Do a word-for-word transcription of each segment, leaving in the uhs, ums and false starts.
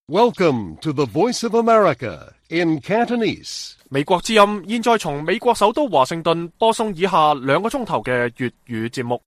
Welcome to the Voice of America in Cantonese. 美國之音現在從美國首都華盛頓播送以下兩個鐘頭嘅粵語節目。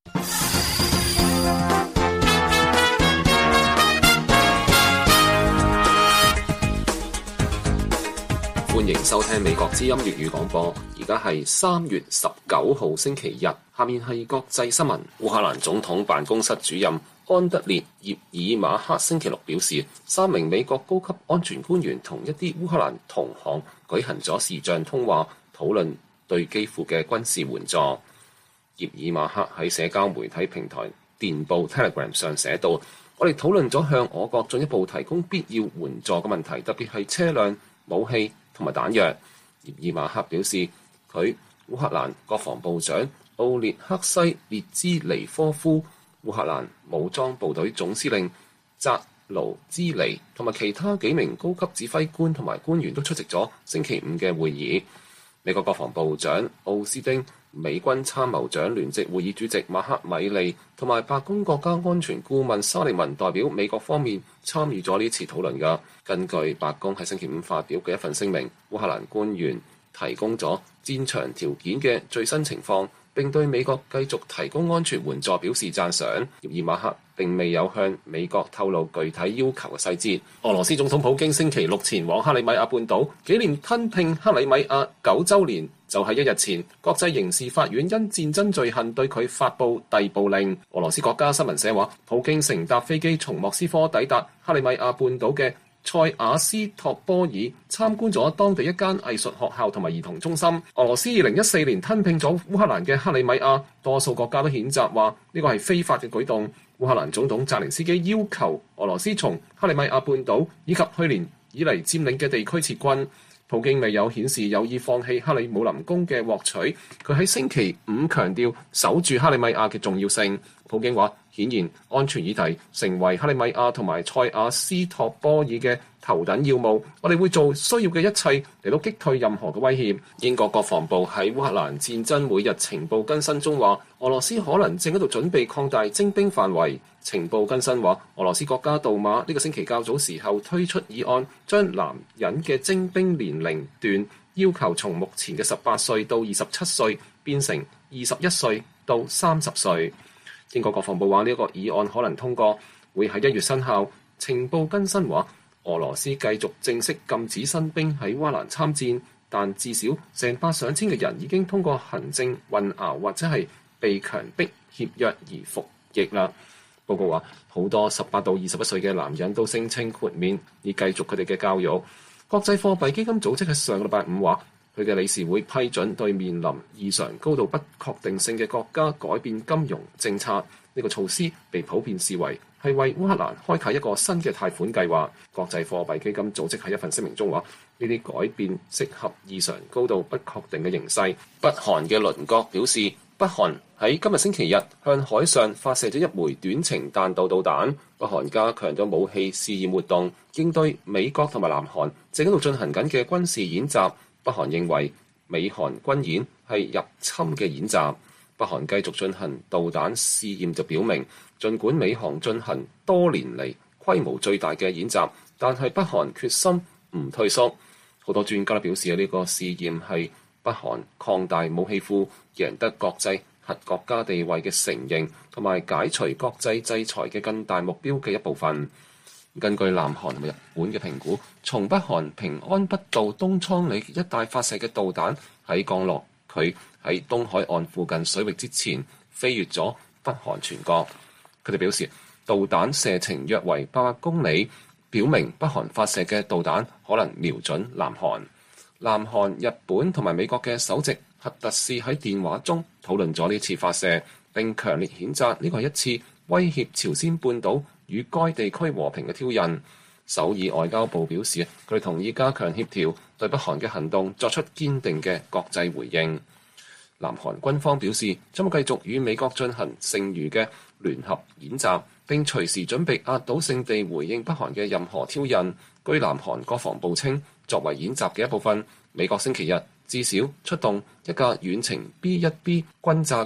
歡迎收聽美國之音粵語廣播，而家係三月十九號星期日，下面係國際新聞。烏克蘭總統辦公室主任安德烈葉爾馬克星期六表示，三名美國高級安全官員同一啲烏克蘭同行舉行咗視像通話，討論對基輔嘅軍事援助。葉爾馬克喺社交媒體平台電報 Telegram 上寫道：我哋討論咗向我國進一步提供必要援助嘅問題，特別係車輛、武器同埋彈藥。葉爾馬克表示，佢烏克蘭國防部長奧列克西列茲尼科夫、烏克蘭武裝部隊總司令扎盧茲尼同埋其他幾名高級指揮官同埋官員都出席咗星期五嘅會議。美國國防部長奧斯汀、美軍參謀長聯席會議主席馬克米利同埋白宮國家安全顧問沙利文代表美國方面參與咗呢次討論㗎。根據白宮喺星期五發表嘅一份聲明，烏克蘭官員提供咗戰場條件嘅最新情況，並對美國繼續提供安全援助表示讚賞。葉爾馬克並未有向美國透露具體要求嘅細節。俄羅斯總統普京星期六前往克里米亞半島紀念吞併克里米亞九週年，就喺一日前，國際刑事法院因戰爭罪行對佢發布逮捕令。俄羅斯國家新聞社話，普京乘搭飛機從莫斯科抵達克里米亞半島嘅塞瓦斯托波爾，參觀咗當地一間藝術學校同埋兒童中心。俄羅斯二零一四年吞併咗烏克蘭嘅克里米亞，多數國家都譴責話呢個係非法嘅舉動。烏克蘭總統澤連斯基要求俄羅斯從克里米亞半島以及去年以嚟佔領嘅地區撤軍。普京未有顯示有意放棄克里姆林宮嘅獲取，佢喺星期五強調守住克里米亞嘅重要性。普京話，顯然安全議題成為克里米亞同埋塞瓦斯托波爾嘅頭等要務，我哋會做需要嘅一切嚟到擊退任何嘅威脅。英國國防部喺烏克蘭戰爭每日情報更新中話，俄羅斯可能正喺度準備擴大徵兵範圍。情報更新話，俄羅斯國家杜馬呢個星期較早時候推出議案，將男人嘅徵兵年齡段要求從目前嘅十八歲到二十七歲變成二十一歲到三十歲。英國國防部話呢一個議案可能通過，會喺一月生效。情報更新話，俄羅斯繼續正式禁止新兵喺烏克蘭參戰，但至少成百上千嘅人已經通過行政混淆或者係被強迫協約而服役啦。報告話，好多十八到二十一歲嘅男人都聲稱豁免，以繼續佢哋嘅教育。國際貨幣基金組織喺上個禮拜五話，佢嘅理事會批准對面臨異常高度不確定性嘅國家改變金融政策。呢個措施被普遍視為係為烏克蘭開啟一個新嘅貸款計劃。國際貨幣基金組織喺一份聲明中話，呢啲改變適合異常高度不確定嘅形勢。北韓嘅鄰國表示，北韓喺今日星期日向海上發射咗一枚短程彈道導彈。北韓加強咗武器試驗活動，應對美國同埋南韓正喺度進行緊嘅軍事演習。北韓認為美韓軍演係入侵嘅演習。北韓繼續進行導彈試驗，就表明儘管美韓進行多年嚟規模最大嘅演習，但係北韓決心唔退縮。好多專家都表示呢個試驗係北韓擴大武器庫、贏得國際核國家地位嘅承認，同埋解除國際制裁嘅更大目標嘅一部分。根據南韓同日本嘅評估，從北韓平安北道東倉里一帶發射嘅導彈喺降落佢喺東海岸附近水域之前，飛越咗北韓全國。佢哋表示，導彈射程約為八百公里，表明北韓發射嘅導彈可能瞄準南韓。南韓、日本同埋美國嘅首席核特使喺電話中討論咗呢次發射，並強烈譴責呢個係一次威脅朝鮮半島與該地區和平嘅挑釁。首爾外交部表示，佢哋同意加強協調，對北韓嘅行動作出堅定嘅國際回應。南韓軍方表示，將會繼續與美國進行剩餘嘅聯合演習，並隨時準備壓倒性地回應北韓嘅任何挑釁。據南韓國防部稱，作為演習嘅一部分，美國星期日至少出動一架遠程 B 一 B 轟炸機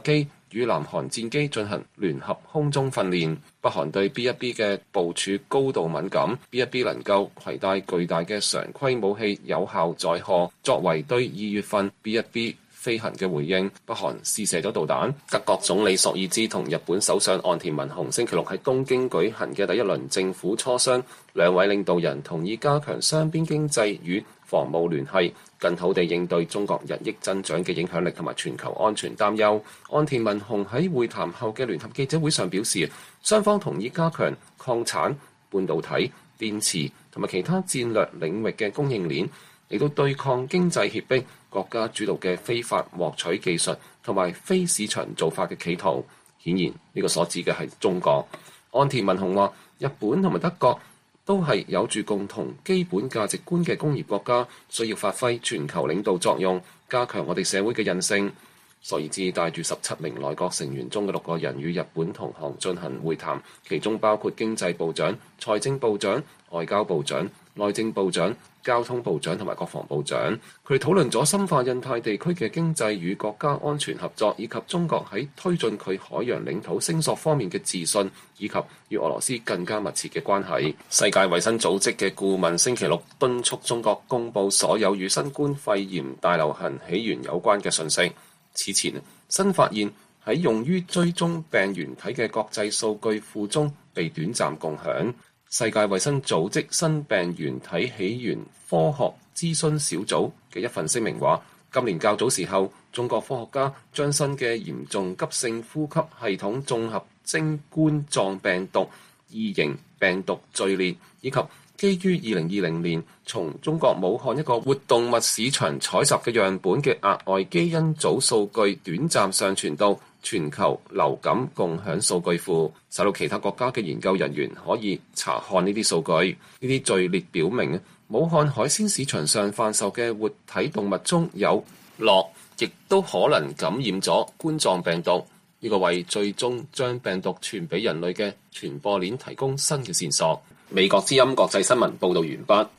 與南韓戰機進行聯合空中訓練。北韓對 B 一 B 嘅部署高度敏感 ，B 一 B 能夠攜帶巨大嘅常規武器，有效載荷，作為對二月份 B 一 B飛行嘅回應。北韓試射咗導彈。德國總理朔爾茲同日本首相岸田文雄星期六喺東京舉行嘅第一輪政府磋商，兩位領導人同意加強雙邊經濟與防務聯繫，更好地應對中國日益增長嘅影響力同埋全球安全擔憂。岸田文雄喺會談後嘅聯合記者會上表示，雙方同意加強礦產、半導體、電池同埋其他戰略領域嘅供應鏈，亦都對抗經濟脅迫、國家主導嘅非法獲取技術同埋非市場做法嘅企圖。顯然呢個所指嘅係中國。岸田文雄話：日本同埋德國都係有住共同基本價值觀嘅工業國家，需要發揮全球領導作用，加強我哋社會嘅韌性。朔爾茲帶住十七名內閣成員中嘅六個人與日本同行進行會談，其中包括經濟部長、財政部長、外交部長、內政部長、交通部長同埋國防部長。佢哋討論咗深化印太地區嘅經濟與國家安全合作，以及中國喺推進佢海洋領土聲索方面嘅自信，以及與俄羅斯更加密切嘅關係。世界衛生組織嘅顧問星期六敦促中國公佈所有與新冠肺炎大流行起源有關嘅信息。此前，新發現喺用於追蹤病原體嘅國際數據庫中被短暫共享。世界衛生組織新病原體起源科學諮詢小組嘅一份聲明話，今年較早時候，中國科學家將新嘅嚴重急性呼吸系統綜合徵冠狀病毒二型病毒序列，以及基於二零二零年從中國武漢一個活動物市場採集嘅樣本嘅額外基因組數據短暫上傳到全球流感共享數據庫，使到其他國家嘅研究人員可以查看呢啲數據。呢啲序列表明，武漢海鮮市場上販售嘅活體動物中有駱，亦都可能感染咗冠狀病毒。呢個為最終將病毒傳俾人類嘅傳播鏈提供新嘅線索。美國之音國際新聞報道完畢。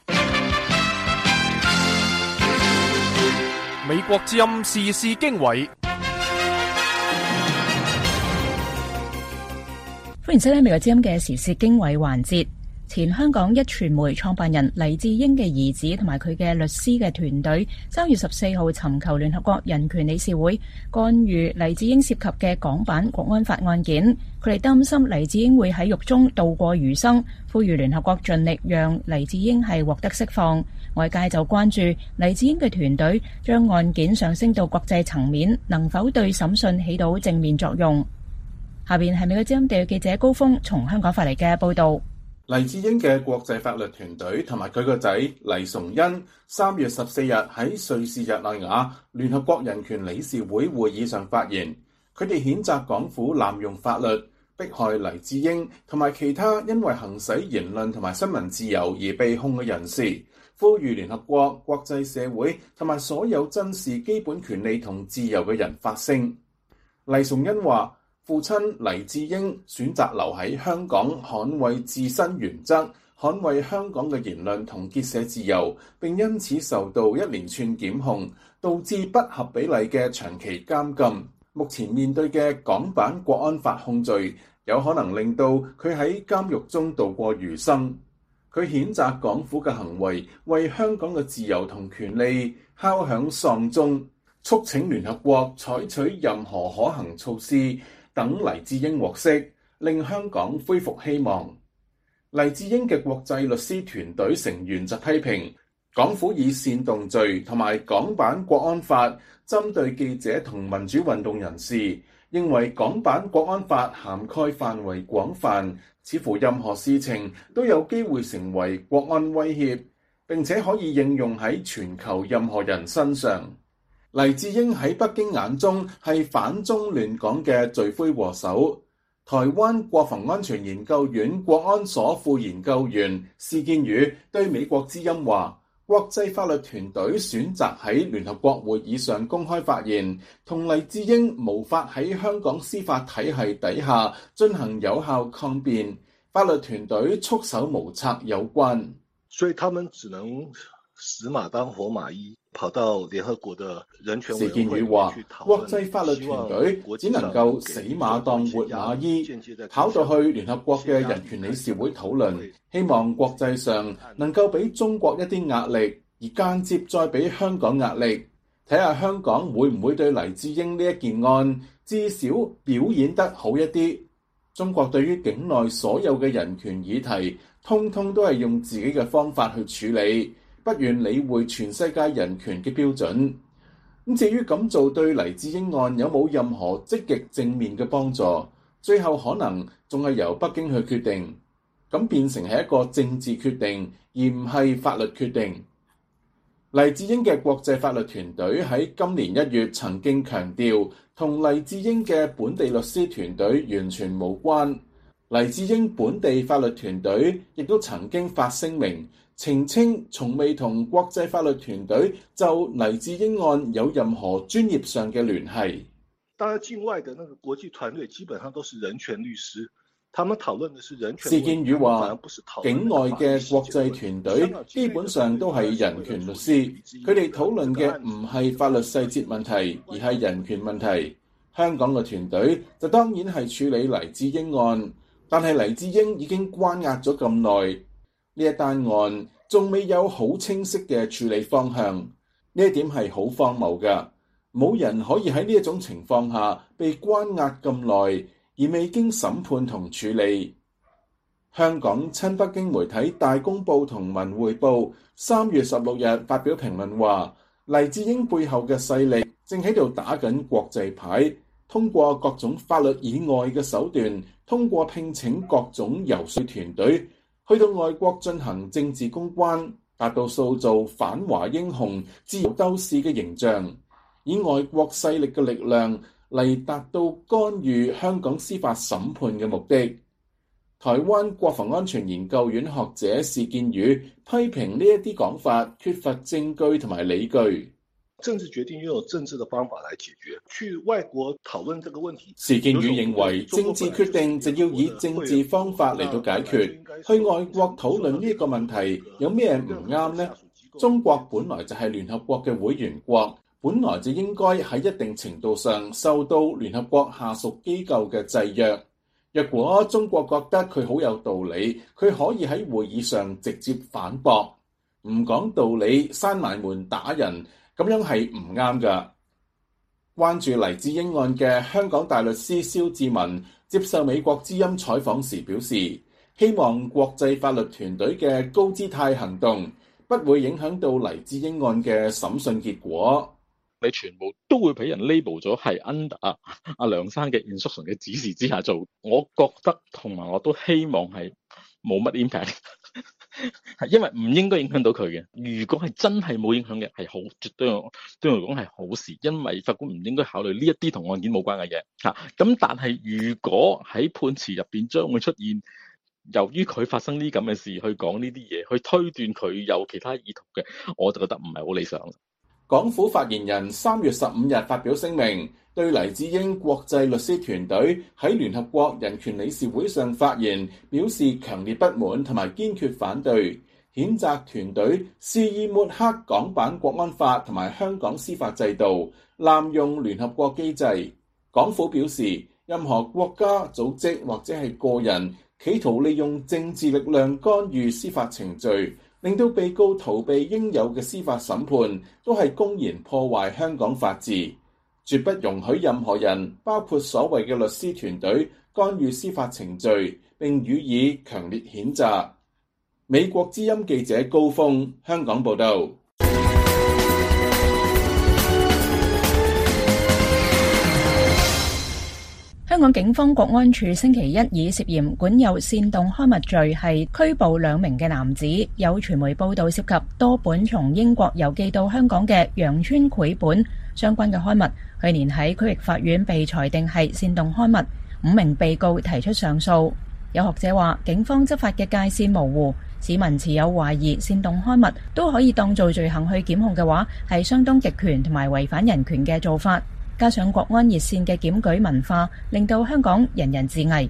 美國之音時事經緯， 歡迎收聽美國之音嘅時事經緯環節。前香港一傳媒創辦人黎智英嘅兒子同埋佢嘅律師嘅團隊，三月十四號尋求聯合國人權理事會干預黎智英涉及嘅港版國安法案件。佢哋擔心黎智英會喺獄中度過餘生，呼籲聯合國盡力讓黎智英係獲得釋放。外界就關注黎智英嘅團隊將案件上升到國際層面，能否對審訊起到正面作用。下邊係美國之音地記者高峰從香港發嚟嘅報道。 黎智英嘅國際法律團隊同埋佢個仔黎崇恩三月十四日喺瑞士日內瓦聯合國人權理事會會議上發言，佢哋譴責港府濫用法律迫害黎智英同埋其他因為行使言論同埋新聞自由而被控嘅人士，呼籲聯合國、國際社會同埋所有珍視基本權利同自由嘅人發聲。黎崇恩話，父親黎智英選擇留喺香港捍衛自身原則，捍衛香港嘅言論同結社自由，並因此受到一連串檢控，導致不合比例嘅長期監禁。目前面對嘅港版國安法控罪，有可能令到佢喺監獄中度過餘生。佢譴責港府嘅行為，為香港嘅自由同權利敲響喪鐘，促請聯合國採取任何可行措施，等黎智英獲釋，令香港恢復希望。黎智英嘅國際律師團隊成員就批評港府以煽動罪同埋港版國安法針對記者同民主運動人士，認為港版國安法涵蓋範圍廣泛，似乎任何事情都有機會成為國安威脅，並且可以應用喺全球任何人身上。黎智英喺北京眼中係反中亂港嘅罪魁禍首。台灣國防安全研究院國安所副研究員施建宇對美國之音話，國際法律團隊選擇喺聯合國會議上公開發言，同黎智英無法喺香港司法體系底下進行有效抗辯，法律團隊束手無策有關。 所以他們只能死馬當活馬醫，跑到聯合國的人權委員會。 事件與話，國際法律團隊只能夠死馬當活馬醫，跑到去聯合國嘅人權理事會討論，希望國際上能夠俾中國一啲壓力，而間接再俾香港壓力，睇下香港會唔會對黎智英呢一件案至少表演得好一啲。中國對於境內所有嘅人權議題，通通都係用自己嘅方法去處理，不願理會全世界人權嘅標準。咁至於咁做對黎智英案有冇任何積極正面嘅幫助，最後可能仲係由北京去決定，咁變成係一個政治決定，而唔係法律決定。黎智英嘅國際法律團隊喺今年一月曾經強調，同黎智英嘅本地律師團隊完全無關。黎智英本地法律團隊亦都曾經發聲明，澄清從未同國際法律團隊就黎智英案有任何專業上嘅聯繫。 當然，境外的那個國際團隊基本上都是人權律師，他們討論的是人權。 事件與話，境外嘅國際團隊基本上都係人權律師，佢哋討論嘅唔係法律細節問題，而係人權問題。香港嘅團隊就當然係處理黎智英案，但係黎智英已經關押咗咁耐，呢一單案仲未有好清晰嘅處理方向，呢一點係好荒謬㗎。冇人可以喺呢一種情況下被關押咁耐，而未經審判同處理。香港親北京媒體大公報同文匯報三月十六日發表評論話，黎智英背後嘅勢力正喺度打緊國際牌，通過各種法律以外嘅手段，通過聘請各種遊說團隊，去到外國進行政治公關，達到塑造反華英雄、自由鬥士嘅形象，以外國勢力嘅力量嚟達到干預香港司法審判嘅目的。台灣國防安全研究院學者士建宇批評呢一啲講法缺乏證據同埋理據。 政治決定要用政治的方法來解決，去外國討論這個問題。 士建宇認為政治決定就要以政治方法嚟到解決，去外國討論呢個問題有咩唔啱呢？中國本來就係聯合國嘅會員國，本來就應該喺一定程度上受到聯合國下屬機構嘅制約。若果中國覺得佢好有道理，佢可以喺會議上直接反駁，唔講道理，閂埋門打人。咁樣係唔啱㗎。關注黎智英案嘅香港大律師蕭志文接受美國之音採訪時表示，希望國際法律團隊嘅高姿態行動不會影響到黎智英案嘅審訊結果。 你全部都會俾人 label 咗係 under 阿阿梁生嘅 instruction 嘅指示之下做，我覺得同埋我都希望係冇乜 impact。係因為唔應該影響到佢嘅，如果係真係冇影響嘅，係好絕對對我嚟講係好事，因為法官唔應該考慮呢一啲同案件冇關嘅嘢吓。咁但係如果喺判詞入邊將會出現，由於佢發生呢咁嘅事去講呢啲嘢，去推斷佢有其他意圖嘅，我就覺得唔係好理想。 港府發言人三月十五日發表聲明，對黎智英國際律師團隊喺聯合國人權理事會上發言表示強烈不滿同埋堅決反對，譴責團隊肆意抹黑港版國安法同埋香港司法制度，濫用聯合國機制。港府表示，任何國家、組織或者係個人企圖利用政治力量干預司法程序，令到被告逃避應有嘅司法審判，都係公然破壞香港法治，絕不容許任何人，包括所謂嘅律師團隊，干預司法程序，並予以強烈譴責。美國之音記者高峰，香港報道。 香港警方國安處星期一以涉嫌管有煽動刊物罪係拘捕兩名嘅男子。有傳媒報道涉及多本從英國郵寄到香港嘅羊村繪本，相關嘅刊物去年喺區域法院被裁定係煽動刊物，五名被告提出上訴。有學者話，警方執法嘅界線模糊，市民持有懷疑煽動刊物都可以當做罪行去檢控嘅話，係相當極權同埋違反人權嘅做法。加上國安熱線嘅檢舉文化，令到香港人人自危。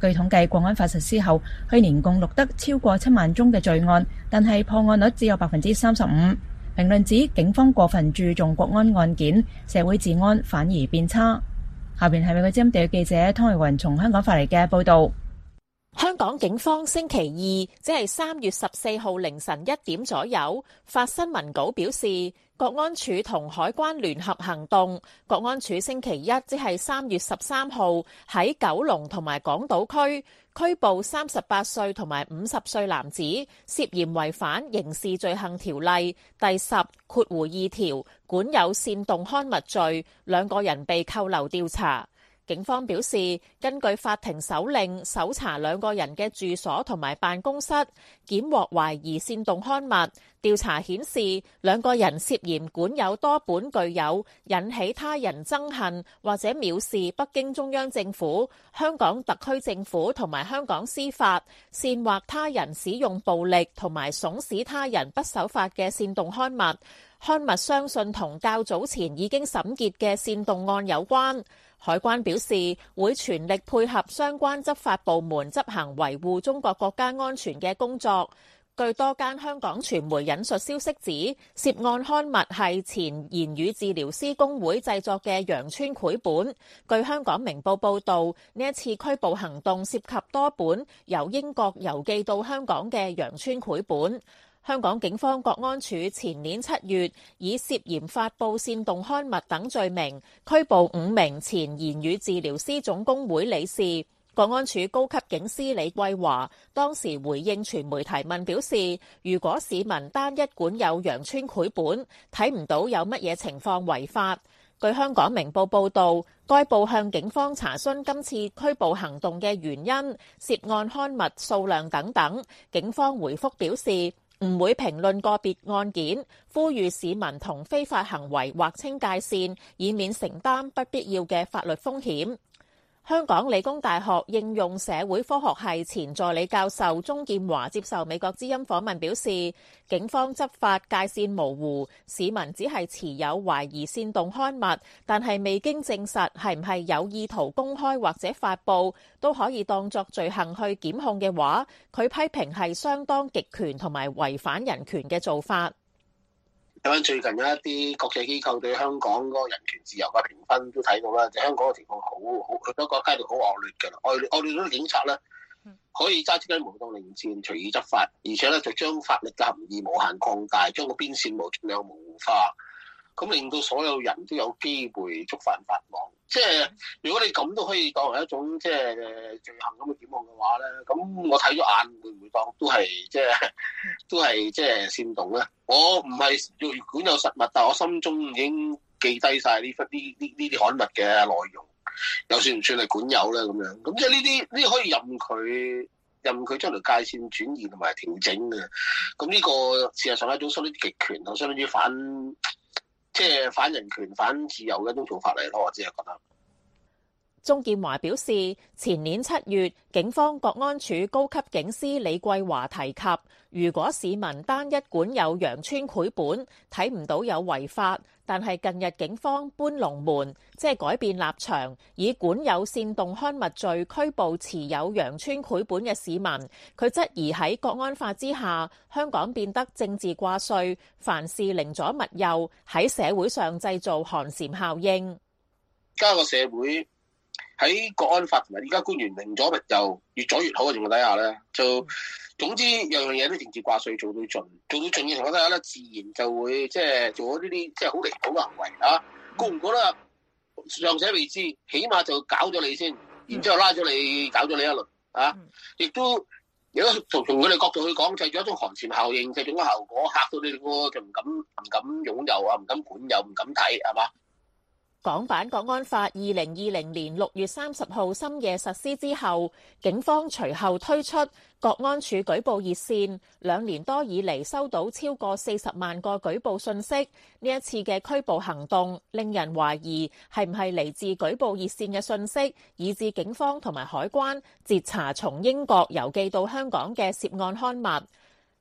據統計，國安法實施後，去年共錄得超過七萬宗嘅罪案，但係破案率只有百分之三十五。評論指警方過分注重國安案件，社會治安反而變差。下邊係美國之音地記者湯慧雲從香港發嚟嘅報道。 香港警方星期二，即係三月十四號凌晨一點左右發新聞稿表示，國安處同海關聯合行動。國安處星期一，即係三月十三號喺九龍同埋港島區拘捕三十八歲同埋五十歲男子，涉嫌違反刑事罪行條例第十括弧二條，管有煽動刊物罪，兩個人被扣留調查。警方表示，根據法庭手令，搜查兩個人嘅住所同埋辦公室，檢獲懷疑煽動刊物。調查顯示，兩個人涉嫌管有多本具有引起他人憎恨或者藐視北京中央政府、香港特區政府同埋香港司法，煽惑他人使用暴力同埋慫使他人不守法嘅煽動刊物。刊物相信同較早前已經審結嘅煽動案有關。海關表示會全力配合相關執法部門執行維護中國國家安全嘅工作。據多間香港傳媒引述消息指，涉案刊物係前言語治療師公會製作嘅羊村繪本。據香港明報報導，呢一次拘捕行動涉及多本由英國郵寄到香港嘅羊村繪本。香港警方國安處前年七月以涉嫌發布煽動刊物等罪名拘捕五名前言語治療師總工會理事。國安處高級警司李桂華當時回應傳媒提問表示，如果市民單一管有羊村繪本，睇唔到有乜嘢情況違法。據香港明報報導，該報向警方查詢今次拘捕行動嘅原因、涉案刊物數量等等，警方回覆表示，唔會評論個別案件，呼籲市民同非法行為劃清界線，以免承擔不必要嘅法律風險。香港理工大學應用社會科學系前助理教授鍾劍華接受美國之音訪問表示，警方執法界線模糊，市民只係持有懷疑煽動刊物，但係未經證實係唔係有意圖公開或者發布，都可以當作罪行去檢控嘅話，佢批評係相當極權同埋違反人權嘅做法。 咁樣最近有一啲國際機構對香港嗰個人權自由嘅評分都睇到啦，就香港嘅情況好好，好多個階段好惡劣㗎啦。惡劣惡劣到啲警察咧可以揸支雞毛當令箭，隨意執法，而且咧就將法律嘅含義無限擴大，將個邊線無盡量模糊化，咁令到所有人都有機會觸犯法網。即係如果你咁都可以當為一種即係罪行咁嘅檢控嘅話咧，咁我睇咗眼會唔會當都係即係都係即係煽動咧？我唔係要管有實物，但我心中已經記低晒呢忽呢呢呢啲刊物嘅內容，又算唔算係管有咧？咁樣咁即係呢啲呢啲可以任佢任佢將條界線轉移同埋調整嘅。咁呢個事實上係一種相當之極權同相當之反。即係反人權、反自由嘅一種做法嚟咯，我只係覺得。 鍾劍華表示，前年七月，警方國安處高級警司李桂華提及，如果市民單一管有羊村繪本，睇唔到有違法，但係近日警方搬龍門，即係改變立場，以管有煽動刊物罪拘捕持有羊村繪本嘅市民。佢質疑喺國安法之下，香港變得政治掛帥，凡事寧左勿右，喺社會上製造寒蟬效應。 加個社會喺國安法同埋而家官員寧左勿右，越左越好嘅情況底下咧，就總之樣樣嘢都政治掛帥，做到盡，做到盡嘅情況底下咧，自然就會即係做咗呢啲即係好離譜嘅行為啊！估唔估得尚且未知，起碼就搞咗你先，然之後拉咗你，搞咗你一輪啊！亦都如果從從佢哋角度去講，製造一種寒蟬效應，製造個效果，嚇到你哋個就唔敢唔敢擁有啊，唔敢管有，唔敢睇，係嘛？ 港版國安法二零二零年六月三十號深夜實施之後，警方隨後推出國安處舉報熱線，兩年多以嚟收到超過四十萬個舉報信息。呢一次嘅拘捕行動令人懷疑係唔係嚟自舉報熱線嘅信息，以致警方同埋海關截查從英國郵寄到香港嘅涉案刊物。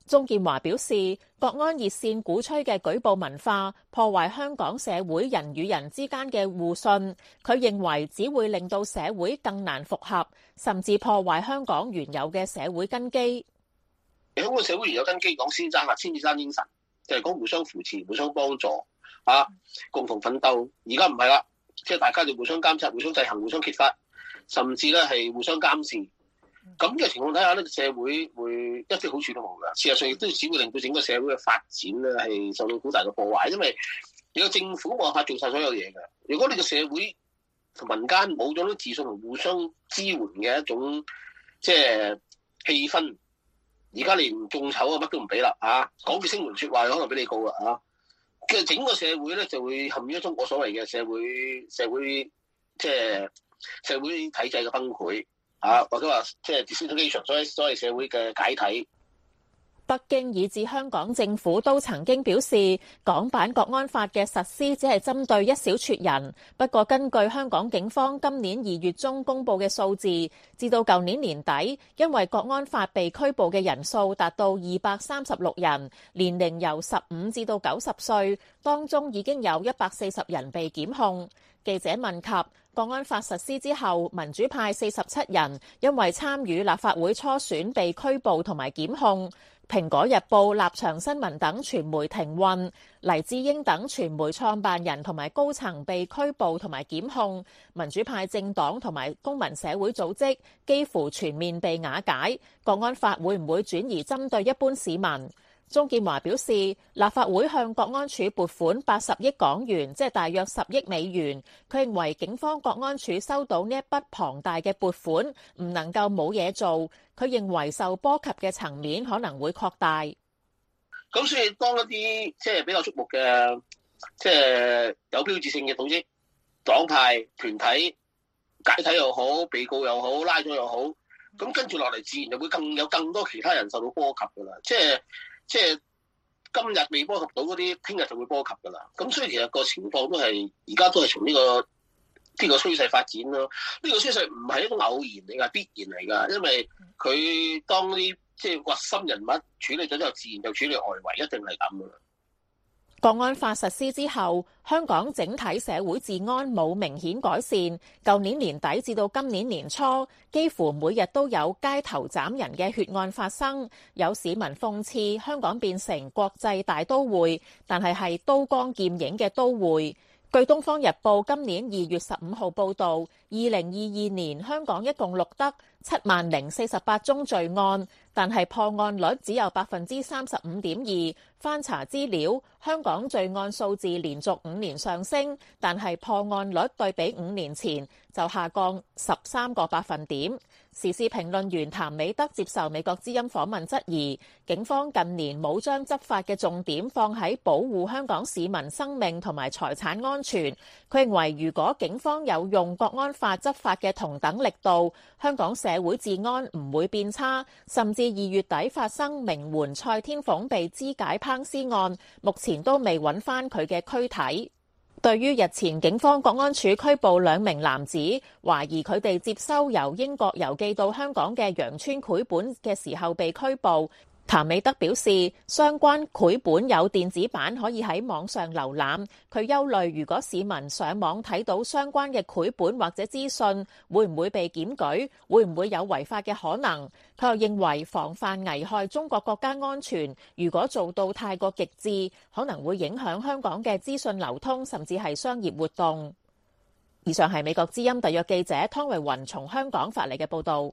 鍾建華表示，國安熱線鼓吹嘅舉報文化破壞香港社會人與人之間嘅互信，佢認為只會令到社會更難復合，甚至破壞香港原有嘅社會根基。 香港社會原有根基講先爭啊，千子爭精神，就係講互相扶持、互相幫助啊，共同奮鬥。而家唔係啦，即係大家就互相監察、互相制衡、互相揭發，甚至咧係互相監視。咁嘅情況底下呢，社會會一啲好處都冇㗎。事實上亦都只會令到整個社會嘅發展咧係受到好大嘅破壞，因為你個政府冇辦法做晒所有嘢嘅。如果你個社會同民間冇咗啲自信同互相支援嘅一種即係氣氛，而家你唔眾籌啊，乜都唔俾啦啊！講句聲援説話，可能俾你告啦啊！其實整個社會咧就會陷入一種我所謂嘅社會社會即係社會體制嘅崩潰。啊，或者話即係 disintegration，所以所謂社會嘅解體。 北京以至香港政府都曾經表示，港版國安法嘅實施只係針對一小撮人。不過，根據香港警方今年二月中公佈嘅數字，至到舊年年底，因為國安法被拘捕嘅人數達到二百三十六人，年齡由十五至到九十歲，當中已經有一百四十人被檢控。記者問及國安法實施之後，民主派四十七人因為參與立法會初選被拘捕同埋檢控，蘋果日報、立場新聞等傳媒停運，黎智英等傳媒創辦人同埋高層被拘捕同埋檢控，民主派政黨同埋公民社會組織幾乎全面被瓦解。國安法會唔會轉移針對一般市民？鍾建華表示，立法會向國安處撥款八十億港元，即係大約十億美元。佢認為警方國安處收到呢一筆龐大嘅撥款，唔能夠冇嘢做。佢認為受波及嘅層面可能會擴大。 咁所以當一啲即係比較矚目嘅，即係有標誌性嘅組織、黨派、團體解體又好、被告又好、拉咗又好，咁跟住落嚟自然就會更有更多其他人受到波及㗎啦。即係即係今日未波及到嗰啲，聽日就會波及㗎啦。咁所以其實個情況都係而家都係從呢個呢個趨勢發展咯。呢個趨勢唔係一種偶然嚟㗎，必然嚟㗎。因為佢當啲即係核心人物處理咗之後，自然就處理外圍，一定係咁㗎啦。 國安法實施之後，香港整體社會治安冇明顯改善。舊年年底至到今年年初，幾乎每日都有街頭斬人嘅血案發生。有市民諷刺香港變成國際大都會，但係係刀光劍影嘅都會。據《東方日報》今年二月十五號報導，二零二二年香港一共錄得七萬零四十八宗罪案，但係破案率只有百分之三十五點二。翻查資料，香港罪案數字連續五年上升，但係破案率對比五年前就下降十三個百分點。時事評論員譚美德接受美國之音訪問質疑，警方近年冇將執法嘅重點放喺保護香港市民生命同埋財產安全。佢認為，如果警方有用國安法執法嘅同等力度，香港社會治安唔會變差。甚至二月底發生名媛蔡天鳳被肢解烹屍案，目前都未揾翻佢嘅軀體。對於日前警方國安處拘捕兩名男子，懷疑佢哋接收由英國郵寄到香港嘅羊村繪本嘅時候被拘捕，譚美德表示，相關繪本有電子版可以喺網上瀏覽。佢憂慮，如果市民上網睇到相關嘅繪本或者資訊，會唔會被檢舉？會唔會有違法嘅可能？佢又認為防範危害中國國家安全，如果做到太過極致，可能會影響香港嘅資訊流通，甚至係商業活動。以上係美國之音特約記者湯慧雲從香港發嚟嘅報導。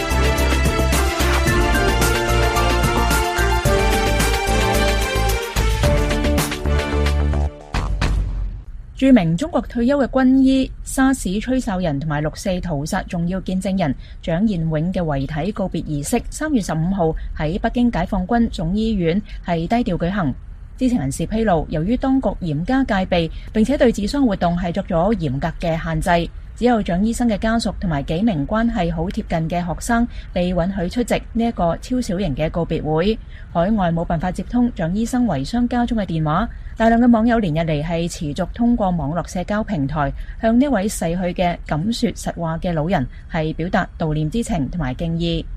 著名中國退休嘅軍醫、沙士吹哨人同埋六四屠殺重要見證人蔣彥永嘅遺體告別儀式，三月十五號喺北京解放軍總醫院係低調舉行。知情人士披露，由於當局嚴加戒備，並且對治喪活動係作咗嚴格嘅限制，只有蔣醫生嘅家屬同埋幾名關係好貼近嘅學生被允許出席呢一個超小型嘅告別會。海外冇辦法接通蔣醫生遺孀家中嘅電話，大量嘅網友連日嚟係持續通過網絡社交平台向呢位逝去嘅敢說實話嘅老人係表達悼念之情同埋敬意。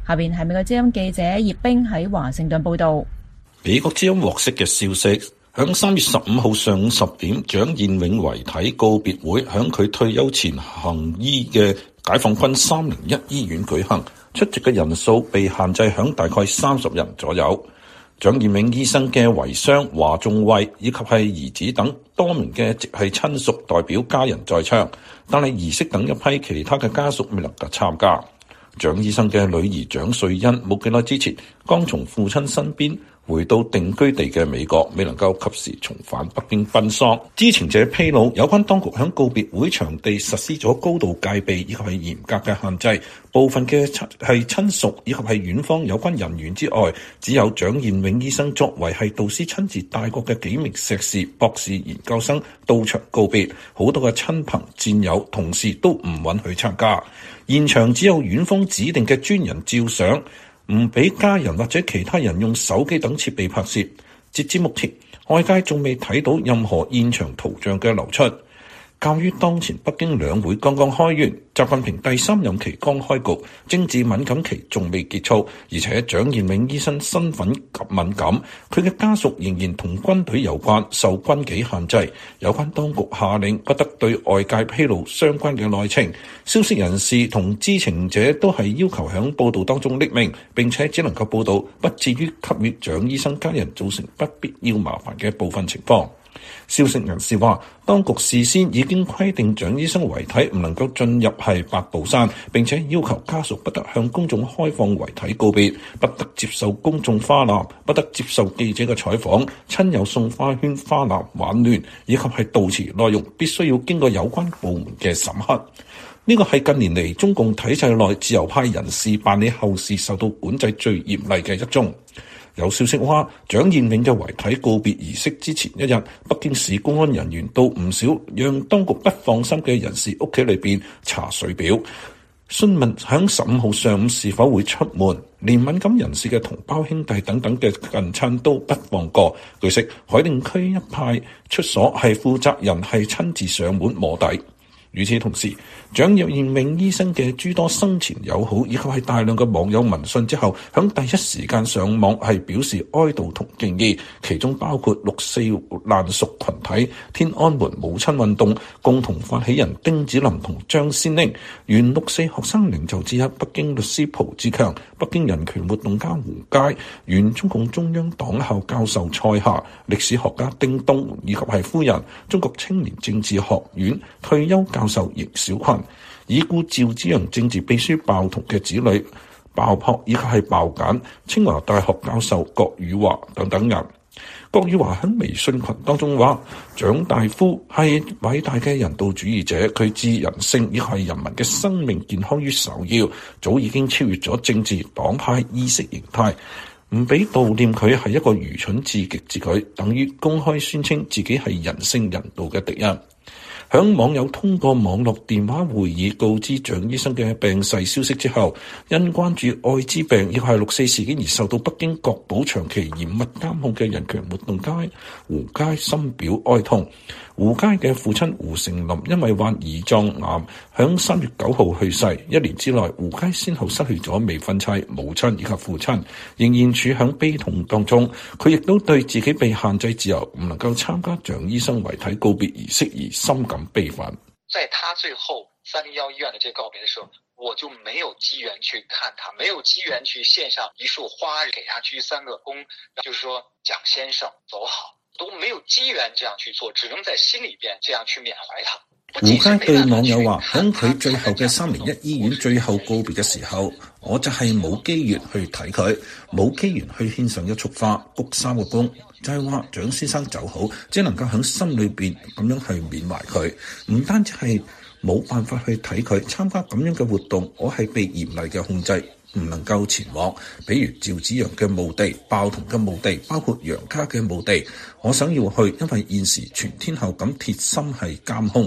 下邊係美國之音記者葉冰喺華盛頓報道。 美國之音獲悉嘅消息，響三月十五號上午十點，蔣彥永遺體告別會響佢退休前行醫嘅解放軍三零一醫院舉行，出席嘅人數被限制響大概三十人左右。蔣彥永醫生嘅遺孀華仲惠以及係兒子等多名嘅直系親屬代表家人在場，但係儀式等一批其他嘅家屬未能夠參加。蔣醫生嘅女兒蔣瑞欣冇幾耐之前剛從父親身邊回到定居地嘅美國，未能夠及時重返北京奔喪。知情者披露，有關當局喺告別會場地實施咗高度戒備以及係嚴格嘅限制，部分嘅係親屬以及係院方有關人員之外，只有蔣彥永醫生作為係導師親自帶過嘅幾名碩士、博士研究生到場告別，好多嘅親朋戰友同事都唔允許參加，現場只有院方指定嘅專人照相，唔俾家人或者其他人用手機等設備拍攝。截至目前，外界仲未睇到任何現場圖像嘅流出。鑑於當前北京兩會剛剛開完，習近平第三任期剛開局，政治敏感期仲未結束，而且蔣彥永醫生身份極敏感，佢嘅家屬仍然同軍隊有關，受軍紀限制。有關當局下令不得對外界披露相關嘅內情，消息人士同知情者都係要求喺報道當中匿名，並且只能夠報道不至於給予蔣醫生家人造成不必要麻煩嘅部分情況。消息人士話，當局事先已經規定蔣醫生遺體唔能夠進入係八寶山，並且要求家屬不得向公眾開放遺體告別，不得接受公眾花籃，不得接受記者嘅採訪，親友送花圈、花籃、挽聯以及係悼詞內容必須要經過有關部門嘅審核。呢個係近年嚟中共體制內自由派人士辦理後事受到管制最嚴厲嘅一宗。有消息話，蔣彥永嘅遺體告別儀式之前一日，北京市公安人員到唔少讓當局不放心嘅人士屋企裏邊查水表，詢問響十五號上午是否會出門，連敏感人士嘅同胞兄弟等等嘅近親都不放過。據悉，海淀區一派出所係負責人係親自上門摸底。與此同時，蔣彥永醫生嘅諸多生前友好以及係大量嘅網友聞訊之後，響第一時間上網係表示哀悼同敬意，其中包括六四難屬群體、天安門母親運動共同發起人丁子霖同張先玲、原六四學生領袖之一北京律師蒲志強、北京人權活動家胡佳、原中共中央黨校教授蔡霞、歷史學家丁東以及係夫人、中國青年政治學院退休教授邢小群、已故趙紫陽政治秘書鮑彤嘅子女鮑樸以及係鮑簡、清華大學教授郭宇華等等人。郭宇華喺微信群當中話，蔣大夫係偉大嘅人道主義者，佢置人性以及係人民嘅生命健康於首要，早已經超越咗政治黨派意識形態，唔俾悼念佢係一個愚蠢至極之舉，等於公開宣稱自己係人性人道嘅敵人。響網友通過網絡電話會議告知蔣醫生嘅病逝消息之後，因關注愛滋病以及係六四事件而受到北京國保長期嚴密監控嘅人權活動家胡佳深表哀痛。胡佳嘅父親胡成林因為患胰臟癌，響三月九號去世。一年之內，胡佳先後失去咗未婚妻、母親以及父親，仍然處響悲痛當中。佢亦都對自己被限制自由，唔能夠參加蔣醫生遺體告別儀式而深感悲憤。 在他最後三零一醫院的這個告別的時候，我就沒有機緣去看他，沒有機緣去獻上一束花，給他鞠三個躬，就是說蔣先生走好。都沒有機緣這樣去做，只能在心裏邊這樣去緬懷他。 胡佳對網友話：喺佢最後嘅三零一醫院最後告別嘅時候，我就係冇機緣去睇佢，冇機緣去獻上一束花，鞠三個躬，就係話蔣先生走好，只能夠喺心裏邊咁樣去緬懷佢，唔單止係冇辦法去睇佢，參加咁樣嘅活動，我係被嚴厲嘅控制。唔能夠前往，比如趙紫陽嘅墓地、鮑彤嘅墓地，包括楊家嘅墓地，我想要去，因為現時全天候咁鐵心係監控，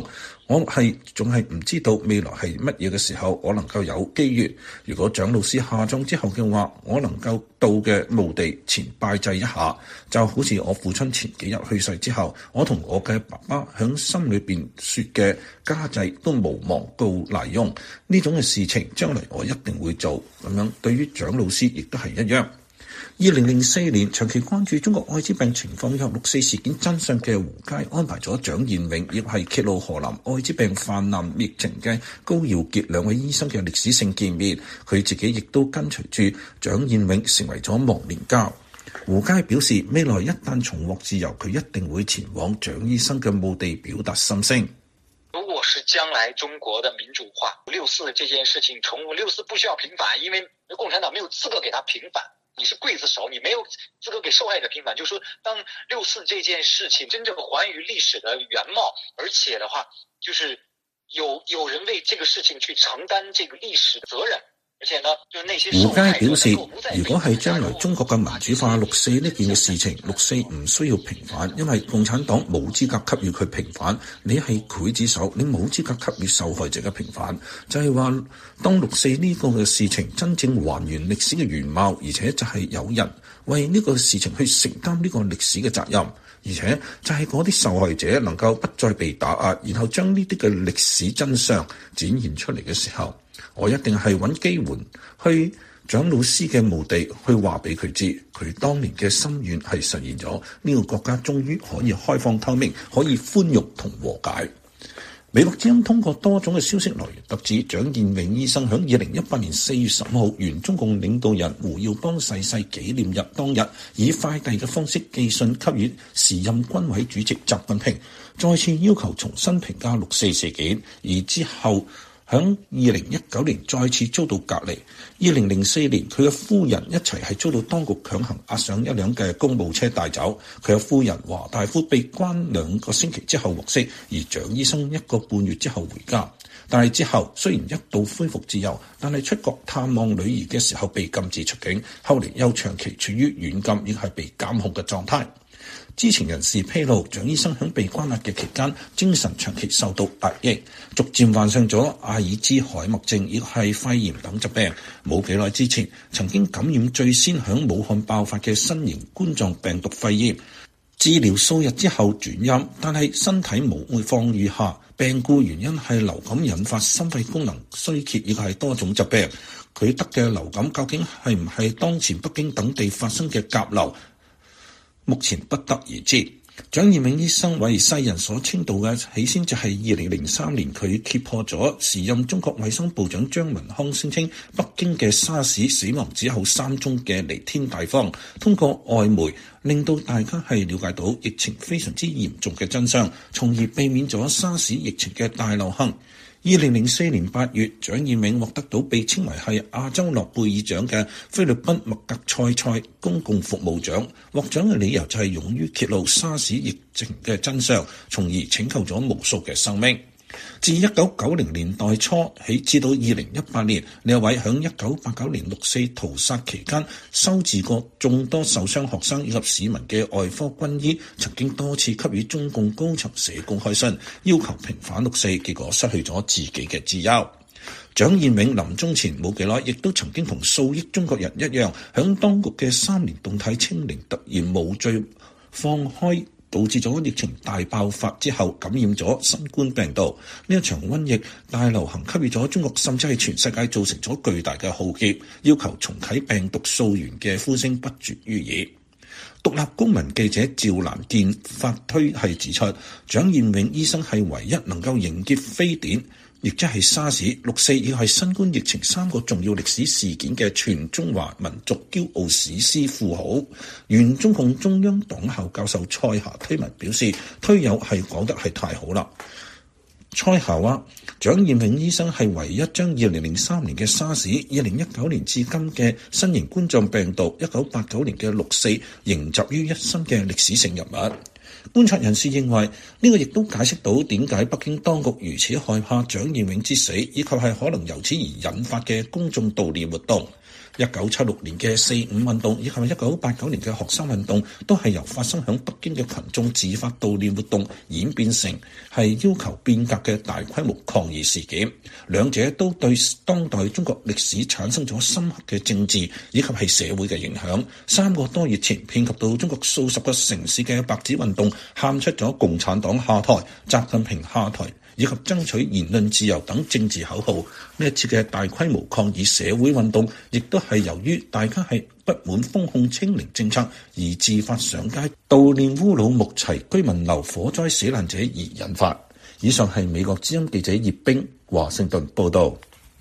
我係仲係唔知道未來係乜嘢嘅時候，我能夠有機遇。如果蔣老師下葬之後嘅話，我能夠到嘅墓地前拜祭一下，就好似我父親前幾日去世之後，我同我嘅爸爸響心裏邊說嘅家祭都無忘告黎用呢種嘅事情，將來我一定會做。咁樣對於蔣老師亦都係一樣。二零零四年，長期關注中國愛滋病情況以及六四事件真相嘅胡佳安排咗蔣彥永，亦係揭露河南愛滋病泛濫疫情嘅高耀潔兩位醫生嘅歷史性見面。佢自己亦都跟隨住蔣彥永成為咗忘年交。胡佳表示，未來一旦重獲自由，佢一定會前往蔣醫生嘅墓地表達心聲。 如果是將來中國的民主化，六四這件事情重六四不需要平反，因為共產黨沒有資格給他平反。你是劊子手，你沒有資格給受害者平反。就是說，當六四這件事情真正還於歷史的原貌，而且的話，就是有有人為這個事情去承擔這個歷史責任。而且呢，就那些胡佳表示，如果係將來中國嘅民主化六四呢件嘅事情，六四唔需要平反，因為共產黨冇資格給予佢平反。你係劊子手，你冇資格給予受害者嘅平反。就係話，當六四呢個嘅事情真正還原歷史嘅原貌，而且就係有人為呢個事情去承擔呢個歷史嘅責任，而且就係嗰啲受害者能夠不再被打壓，然後將呢啲嘅歷史真相展現出嚟嘅時候，我一定係揾機會去蔣老師嘅墓地去話俾佢知，佢當年嘅心願係實現咗，呢個國家終於可以開放透明，可以寬容同和解。美國之音通過多種嘅消息來源得知，蔣彥永醫生響二零一八年四月十五號，原中共領導人胡耀邦逝世紀念日當日，以快遞嘅方式寄信給予時任軍委主席習近平，再次要求重新評價六四事件，而之後響二零一九年再次遭到隔離。二零零四年，佢嘅夫人一齊係遭到當局強行押上一輛嘅公務車帶走。佢嘅夫人華大夫被關兩個星期之後獲釋，而蔣醫生一個半月之後回家。但係之後雖然一度恢復自由，但係出國探望女兒嘅時候被禁止出境，後嚟又長期處於軟禁，亦係被監控嘅狀態。知情人士披露，蔣醫生喺被關押嘅期間，精神長期受到壓抑，逐漸患上咗阿爾茲海默症，亦係肺炎等疾病。冇幾耐之前，曾經感染最先喺武漢爆發嘅新型冠狀病毒肺炎，治療數日之後轉陰，但係身體冇每況愈下。病故原因係流感引發心肺功能衰竭，亦係多種疾病。佢得嘅流感究竟係唔係當前北京等地發生嘅甲流，目前不得而知。蔣彥永醫生為世人所稱道嘅，起先就係二零零三年佢揭破咗時任中國衛生部長張文康聲稱北京嘅沙士死亡只有三宗嘅彌天大謊，通過外媒令到大家係了解到疫情非常之嚴重嘅真相，從而避免咗沙士疫情嘅大流行。二零零四年八月，蔣彥永獲得到被稱為係亞洲諾貝爾獎嘅菲律賓麥格塞塞公共服務獎。獲獎嘅理由就係勇於揭露沙士疫情嘅真相，從而拯救咗無數嘅生命。自一九九零年代初起至到二零一八年，呢一位響一九八九年六四屠殺期間收治過眾多受傷學生以及市民嘅外科軍醫，曾經多次給予中共高層寫公開信，要求平反六四，結果失去咗自己嘅自由。蔣彥永臨終前冇幾耐，亦都曾經同數億中國人一樣，響當局嘅三年動態清零突然無序放開，導致咗疫情大爆發之後感染咗新冠病毒。呢一場瘟疫大流行給予咗中國甚至係全世界造成咗巨大嘅浩劫，要求重啟病毒溯源嘅呼聲不絕於耳。獨立公民記者趙蘭健發推係指出，蔣彥永醫生係唯一能夠凝結非典，亦即係沙士、六四亦係新冠疫情三個重要歷史事件嘅全中華民族驕傲史詩富豪。原中共中央黨校教授蔡霞推文表示，推友係講得係太好啦。蔡霞話，蔣彥永醫生係唯一將二零零三年嘅沙士、二零一九年至今嘅新型冠狀病毒、一九八九年嘅六四凝集於一身嘅歷史性人物。觀察人士認為，呢、這個亦都解釋到點解北京當局如此害怕蔣彥永之死，以及係可能由此而引發嘅公眾悼念活動。 一九七六年嘅四五運動以及一九八九年嘅學生運動，都係由發生響北京嘅群眾自發悼念活動演變成係要求變革嘅大規模抗議事件。兩者都對當代中國歷史產生咗深刻嘅政治以及係社會嘅影響。三個多月前遍及到中國數十個城市嘅白紙運動，喊出咗共產黨下台、習近平下台以及爭取言論自由等政治口號。呢一次嘅大規模抗議社會運動，亦都係由於大家係不滿封控清零政策而自發上街悼念烏魯木齊居民樓火災死難者而引發。以上係美國之音記者葉冰華盛頓報道。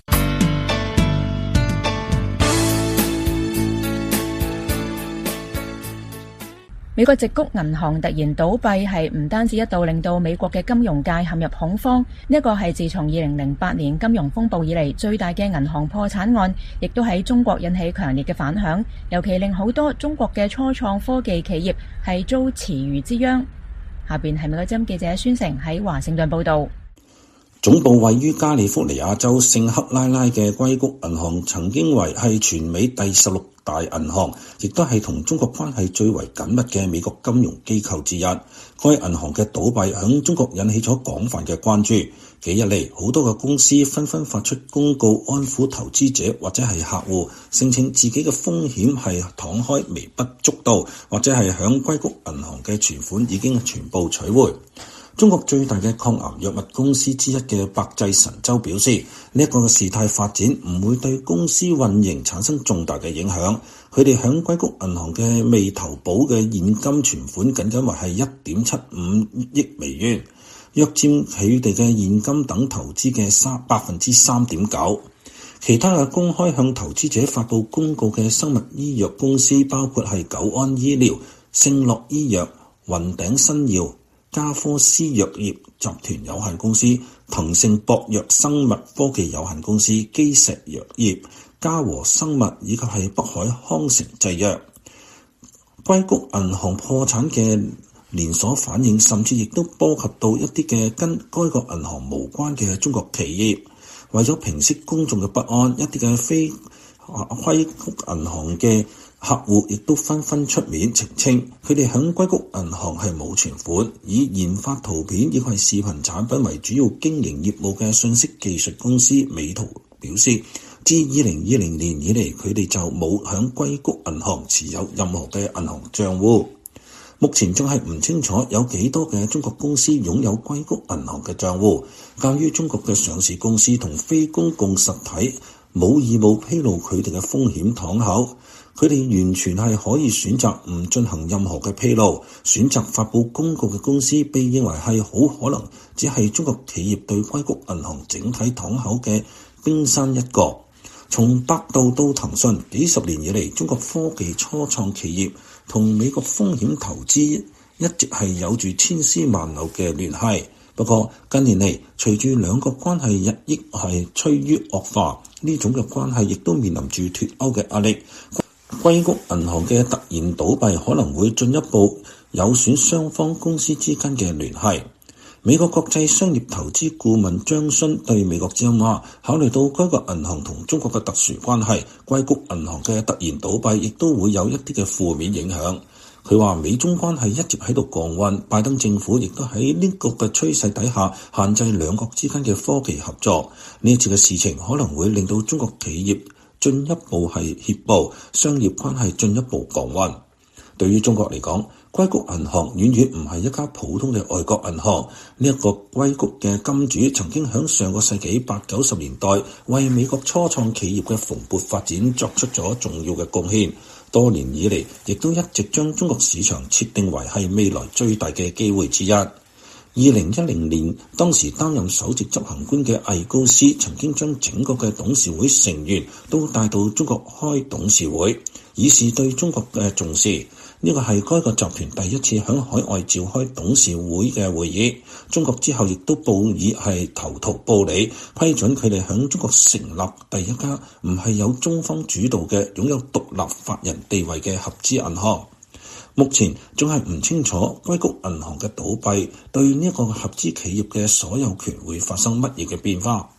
美國矽谷銀行突然倒閉，係唔單止一度令到美國嘅金融界陷入恐慌，呢一個係自從二零零八年金融風暴以嚟最大嘅銀行破產案，亦都喺中國引起強烈嘅反響，尤其令好多中國嘅初創科技企業係遭池魚之殃。下邊係美國之音記者孫成喺華盛頓報道。 總部位於加利福尼亞州聖克拉拉嘅硅谷銀行曾經為係全美第十六大銀行，亦都係同中國關係最為緊密嘅美國金融機構之一。該銀行嘅倒閉響中國引起咗廣泛嘅關注。幾日嚟，好多嘅公司紛紛發出公告安撫投資者或者係客戶，聲稱自己嘅風險係敞開微不足道，或者係響硅谷銀行嘅存款已經全部取回。中國最大嘅抗癌藥物公司之一嘅百濟神州表示，呢一個嘅事態發展唔會對公司運營產生重大嘅影響。佢哋響硅谷銀行嘅未投保嘅現金存款僅僅為係一點七五億美元，約佔佢哋嘅現金等投資嘅三百分之三點九。其他嘅公開向投資者發布公告嘅生物醫藥公司包括係久安醫療、聖諾醫藥、雲頂新藥、加科斯藥業集團有限公司、騰盛博藥生物科技有限公司、基石藥業、嘉和生物以及係北海康城製藥。硅谷銀行破產嘅連鎖反應甚至亦都波及到一啲嘅跟該個銀行無關嘅中國企業。為咗平息公眾嘅不安，一啲嘅非硅谷銀行嘅客戶亦都紛紛出面澄清，佢哋響硅谷銀行係冇存款。以研發圖片以及視頻產品為主要經營業務嘅信息技術公司美圖表示，自二零二零年以嚟，佢哋就冇響硅谷銀行持有任何嘅銀行賬戶。目前仲係唔清楚有幾多嘅中國公司擁有硅谷銀行嘅賬戶。鑒於中國嘅上市公司同非公共實體冇義務披露佢哋嘅風險敞口，佢哋完全係可以選擇唔進行任何嘅披露。選擇發布公告嘅公司被認為係好可能只係中國企業對硅谷銀行整體敞口嘅冰山一角。從百度到騰訊，幾十年以嚟，中國科技初創企業同美國風險投資一直係有住千絲萬縷嘅聯繫。不過近年嚟，隨住兩國關係日益係趨於惡化，呢種嘅關係亦都面臨住脫歐嘅壓力。硅谷銀行嘅突然倒閉可能會進一步有損雙方公司之間嘅聯繫。美國國際商業投資顧問張勳對美國之音話，考慮到該個銀行同中國嘅特殊關係，硅谷銀行嘅突然倒閉亦都會有一啲嘅負面影響。佢話美中關係一直喺度降溫，拜登政府亦都喺呢個嘅趨勢底下限制兩國之間嘅科技合作。呢一次嘅事情可能會令到中國企業進一步係怯步，商業關係進一步降溫。對於中國嚟講，硅谷銀行遠遠唔係一家普通嘅外國銀行。呢一個硅谷嘅金主曾經喺上個世紀八九十年代為美國初創企業嘅蓬勃發展作出咗重要嘅貢獻。多年以嚟，亦都一直將中國市場設定為係未來最大嘅機會之一。二零一零年，當時擔任首席執行官嘅魏高斯曾經將整個嘅董事會成員都帶到中國開董事會，以示對中國嘅重視。呢個係該個集團第一次響海外召開董事會嘅會議。中國之後亦都報以係投桃報李，批准佢哋響中國成立第一家唔係有中方主導嘅擁有獨立法人地位嘅合資銀行。目前仲係唔清楚硅谷銀行嘅倒閉對呢一個合資企業嘅所有權會發生乜嘢嘅變化。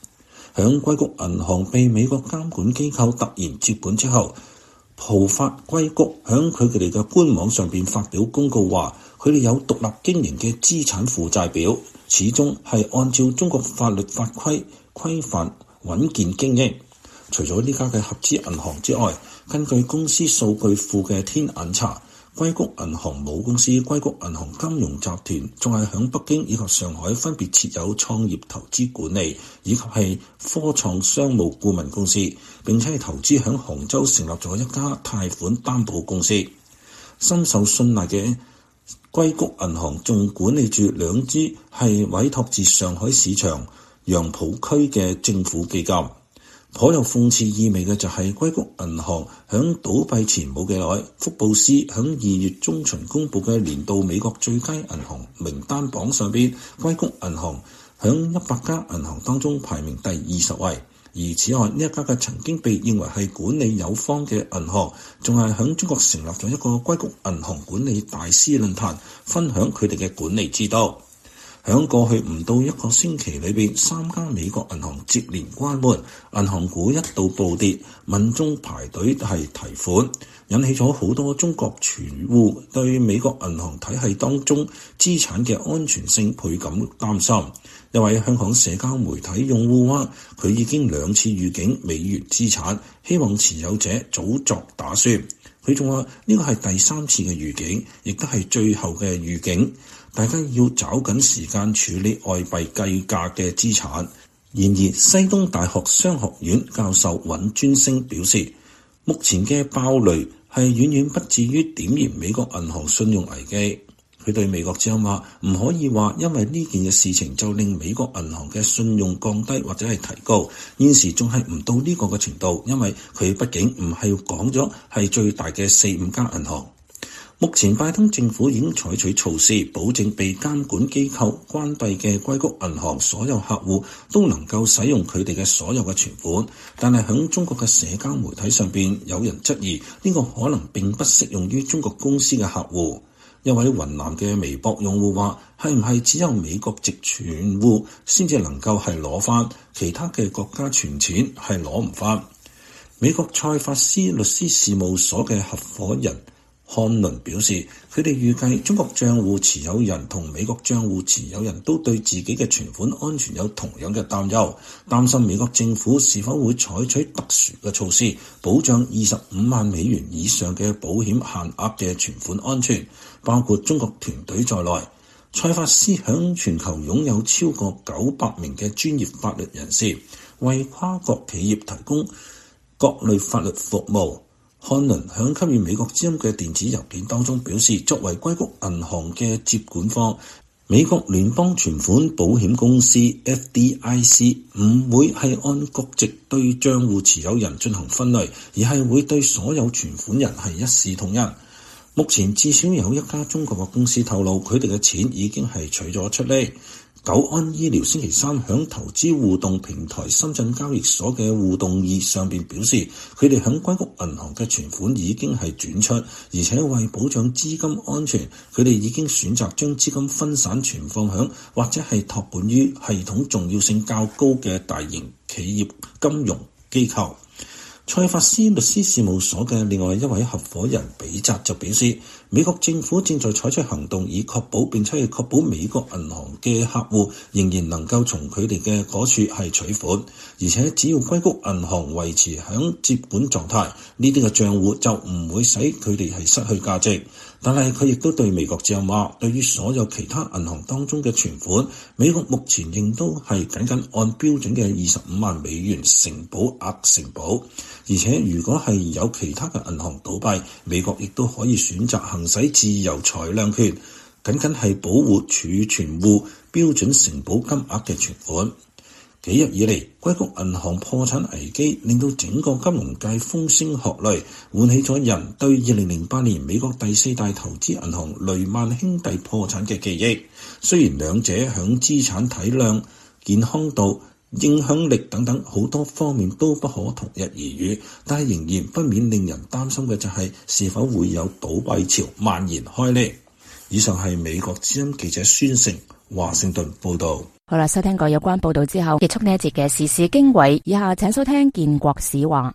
響硅谷銀行被美國監管機構突然接管之後，浦發硅谷響佢哋嘅官網上邊發表公告話，佢哋有獨立經營嘅資產負債表，始終係按照中國法律法規規範穩健經營。除咗呢家嘅合資銀行之外，根據公司數據庫嘅天眼查，硅谷銀行母公司硅谷銀行金融集團仲係響北京以及上海分別設有創業投資管理以及係科創商務顧問公司，並且係投資響杭州成立咗一家貸款擔保公司。深受信賴嘅硅谷銀行仲管理住兩支係委託自上海市場楊浦區嘅政府基金。頗有諷刺意味嘅就係硅谷銀行響倒閉前冇幾耐，福布斯響二月中旬公布嘅年度美國最佳銀行名單榜上邊，硅谷銀行響一百家銀行當中排名第二十位。而此外，呢一家嘅曾經被認為係管理有方嘅銀行，仲係響中國成立咗一個硅谷銀行管理大師論壇，分享佢哋嘅管理之道。響過去唔到一個星期裏邊，三家美國銀行接連關門，銀行股一度暴跌，民眾排隊係提款，引起咗好多中國存戶對美國銀行體系當中資產嘅安全性倍感擔心。一位香港社交媒體用戶話，佢已經兩次預警美元資產，希望持有者早作打算。佢仲話呢個係第三次嘅預警，亦都係最後嘅預警。大家要找緊時間處理外幣計價嘅資產。然而，西東大學商學院教授尹尊升表示，目前嘅爆雷係遠遠不至於點燃美國銀行信用危機。佢對美國之音話，唔可以話因為呢件嘅事情就令美國銀行嘅信用降低或者係提高，現時仲係唔到呢個嘅程度，因為佢畢竟唔係講咗係最大嘅四五家銀行。目前拜登政府已經採取措施，保證被監管機構關閉嘅硅谷銀行所有客戶都能夠使用佢哋嘅所有嘅存款。但係喺中國嘅社交媒體上邊，有人質疑呢個可能並不適用於中國公司嘅客戶。一位雲南嘅微博用戶話，係唔係只有美國籍存戶先至能夠係攞翻，其他嘅國家存錢係攞唔翻？美國塞法斯律師事務所嘅合夥人漢倫表示，佢哋預計中國賬戶持有人同美國賬戶持有人都對自己嘅存款安全有同樣嘅擔憂，擔心美國政府是否會採取特殊嘅措施，保障二十五萬美元以上嘅保險限額嘅存款安全，包括中國團隊在內。塞法斯響全球擁有超過九百名嘅專業法律人士，為跨國企業提供各類法律服務。漢倫響給予美國之音嘅電子郵件當中表示，作為硅谷銀行嘅接管方，美國聯邦存款保險公司 F D I C 唔會係按國籍對賬戶持有人進行分類，而係會對所有存款人係一視同仁。目前至少有一家中國嘅公司透露，佢哋嘅錢已經係取咗出嚟。久安醫療星期三響投資互動平台深圳交易所嘅互動易上邊表示，佢哋響硅谷銀行嘅存款已經係轉出，而且為保障資金安全，佢哋已經選擇將資金分散存放響或者係託管於系統重要性較高嘅大型企業金融機構。塞法斯律師事務所嘅另外一位合夥人比澤就表示，美國政府正在採取行動，以確保並且係確保美國銀行嘅客戶仍然能夠從佢哋嘅嗰處係取款，而且只要硅谷銀行維持響接管狀態，呢啲嘅賬戶就唔會使佢哋係失去價值。但係佢亦都對美國之音話，對於所有其他銀行當中嘅存款，美國目前仍都係僅僅按標準嘅二十五萬美元承保額承保，而且如果係有其他嘅銀行倒閉，美國亦都可以選擇行使自由裁量權，僅僅係保護儲存戶標準承保金額嘅存款。幾日以嚟，硅谷銀行破產危機令到整個金融界風聲鶴唳，喚起咗人對二零零八年美國第四大投資銀行雷曼兄弟破產嘅記憶。雖然兩者響資產體量、健康度、影響力等等好多方面都不可同日而語，但係仍然不免令人擔心嘅就係是否會有倒閉潮蔓延開嚟。以上係美國之音記者宣成華盛頓報道。 好啦，收聽過有關報道之後，結束呢一節嘅時事經緯，以下請收聽建國史話。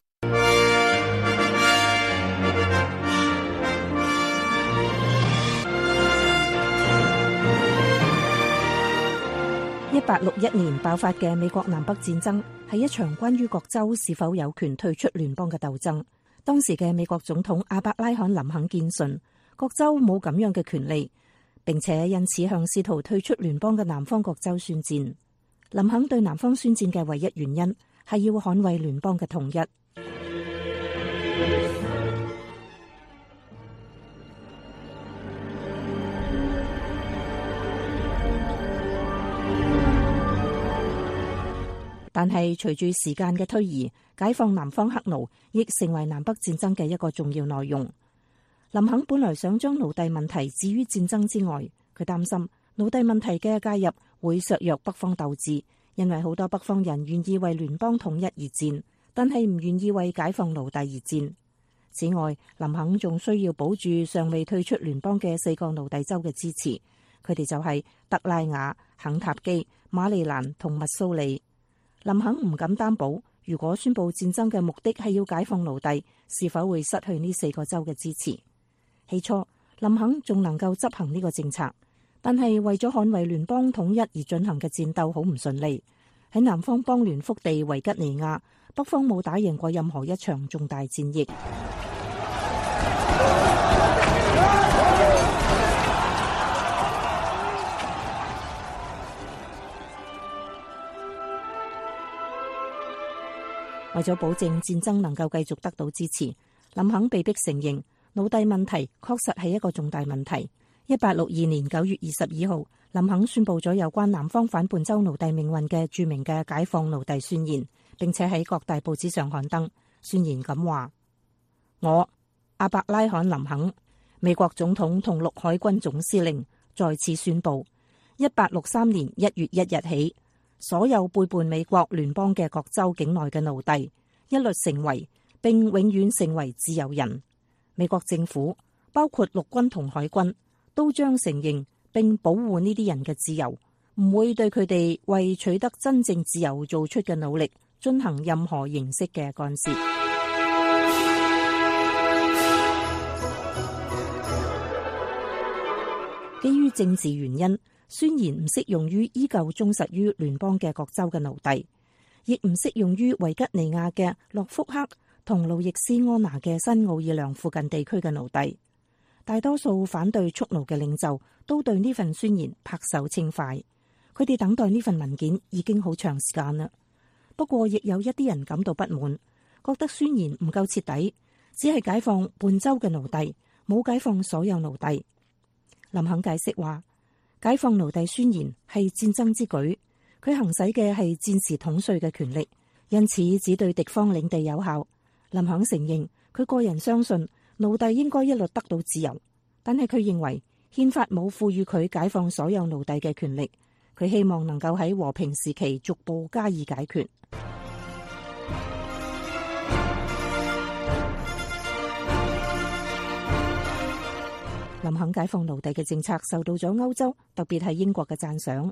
一八六一年爆發嘅美國南北戰爭係一場關於各州是否有權退出聯邦嘅鬥爭。當時嘅美國總統亞伯拉罕林肯堅信各州冇咁樣嘅權利，並且因此向試圖退出聯邦嘅南方各州宣戰。林肯對南方宣戰嘅唯一原因係要捍衛聯邦嘅統一。但係隨住時間嘅推移，解放南方黑奴亦成為南北戰爭嘅一個重要內容。林肯本來想將奴隸問題置於戰爭之外，佢擔心奴隸問題嘅介入會削弱北方鬥志，因為好多北方人願意為聯邦統一而戰，但係唔願意為解放奴隸而戰。此外，林肯仲需要保住尚未退出聯邦嘅四個奴隸州嘅支持，佢哋就係德拉瓦、肯塔基、馬里蘭同密蘇里。林肯唔敢擔保，如果宣布戰爭嘅目的係要解放奴隸，是否會失去呢四個州嘅支持。起初，林肯仲能夠執行呢個政策，但係為咗捍衛聯邦統一而進行嘅戰鬥好唔順利。喺南方邦聯腹地維吉尼亞，北方冇打贏過任何一場重大戰役。為咗保證戰爭能夠繼續得到支持，林肯被迫承認奴隸問題確實係一個重大問題。一八六二年九月二十二號，林肯宣布咗有關南方反叛州奴隸命運嘅著名嘅解放奴隸宣言，並且喺各大報紙上刊登。宣言咁話：我亞伯拉罕林肯，美國總統同陸海軍總司令，在此宣布，一八六三年一月一日起，所有背叛美國聯邦嘅各州境內嘅奴隸，一律成為並永遠成為自由人。美國政府包括陸軍同海軍都將承認並保護呢啲人嘅自由，唔會對佢哋為取得真正自由做出嘅努力進行任何形式嘅干涉。基於政治原因，宣言唔適用於依舊忠實於聯邦嘅各州嘅奴隸，亦唔適用於維吉尼亞嘅諾福克同路易斯安那嘅新奧爾良附近地區嘅奴隸。大多數反對蓄奴嘅領袖都對呢份宣言拍手稱快，佢哋等待呢份文件已經好長時間啦。不過亦有一啲人感到不滿，覺得宣言唔夠徹底，只係解放半州嘅奴隸，冇解放所有奴隸。林肯解釋話，解放奴隸宣言係戰爭之舉，佢行使嘅係戰時統帥嘅權力，因此只對敵方領地有效。林肯承認佢個人相信奴隸應該一律得到自由，但係佢認為憲法冇賦予佢解放所有奴隸嘅權力，佢希望能夠喺和平時期逐步加以解決。林肯解放奴隸嘅政策受到咗歐洲，特別係英國嘅讚賞。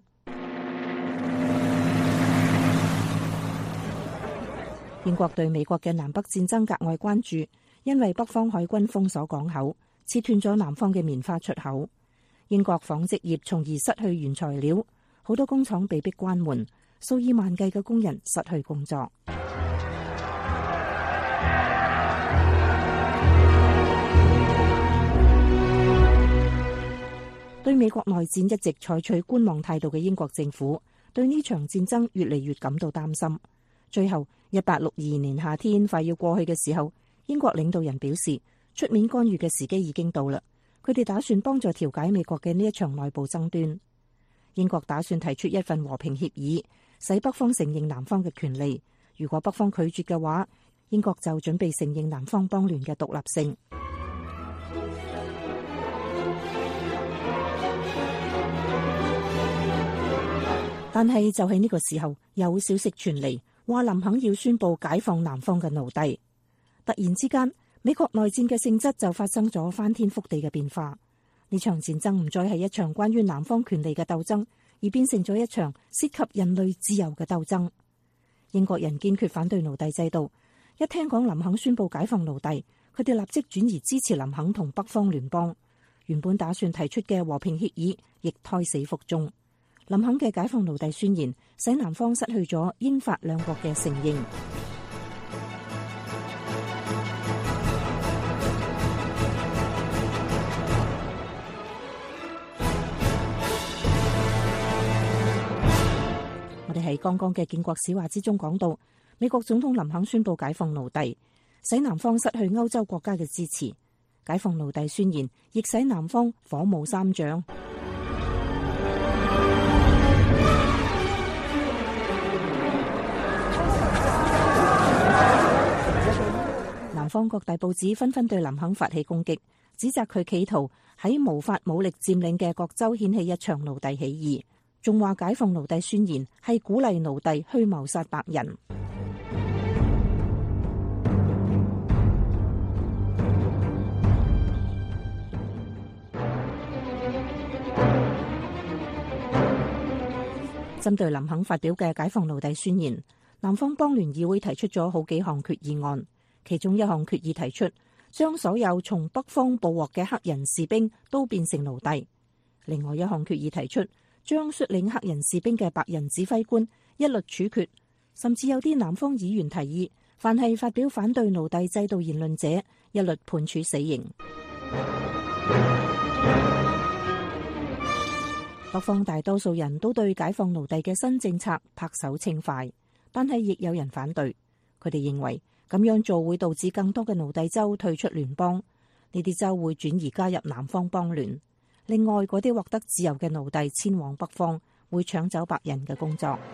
英國對美國嘅南北戰爭格外關注，因為北方海軍封鎖港口，切斷咗南方嘅棉花出口。英國紡織業從而失去原材料，好多工廠被迫關門，數以萬計嘅工人失去工作。對美國內戰一直採取觀望態度嘅英國政府，對呢場戰爭越嚟越感到擔心。最後，一八六二年夏天快要過去嘅時候，英國領導人表示，出面干預嘅時機已經到啦。佢哋打算幫助調解美國嘅呢一場內部爭端。英國打算提出一份和平協議，使北方承認南方嘅權利。如果北方拒絕嘅話，英國就準備承認南方邦聯嘅獨立性。但係就喺呢個時候，有消息傳嚟，話林肯要宣布解放南方嘅奴隸。突然之間，美國內戰嘅性質就發生咗翻天覆地嘅變化。呢場戰爭唔再係一場關於南方權利嘅鬥爭， 而變成咗一場涉及人類自由嘅鬥爭。英國人堅決反對奴隸制度，一聽講林肯宣布解放奴隸，佢哋立即轉移支持林肯同北方聯邦。原本打算提出嘅和平協議亦胎死腹中。林肯嘅解放奴隸宣言使南方失去咗英法兩國嘅承認。我哋喺剛剛嘅建國史話之中講到，美國總統林肯宣布解放奴隸，使南方失去歐洲國家嘅支持。解放奴隸宣言亦使南方火冒三丈。南方各大報紙紛紛對林肯發起攻擊，指責佢企圖喺無法武力佔領嘅各州掀起一場奴隸起義，仲話解放奴隸宣言係鼓勵奴隸去謀殺白人。針對林肯發表嘅解放奴隸宣言，南方邦聯議會提出咗好幾項決議案，其中一項決議提出將所有從北方捕獲嘅黑人士兵都變成奴隸。另外一項決議提出將率領黑人士兵嘅白人指揮官一律處決，甚至有啲南方議員提議，凡係發表反對奴隸制度言論者，一律判處死刑。北方大多數人都對解放奴隸嘅新政策拍手稱快，但係亦有人反對。佢哋認為咁樣做會導致更多嘅奴隸州退出聯邦，呢啲州會轉移加入南方邦聯。另外，嗰啲獲得自由嘅奴隸遷往北方，會搶走白人嘅工作。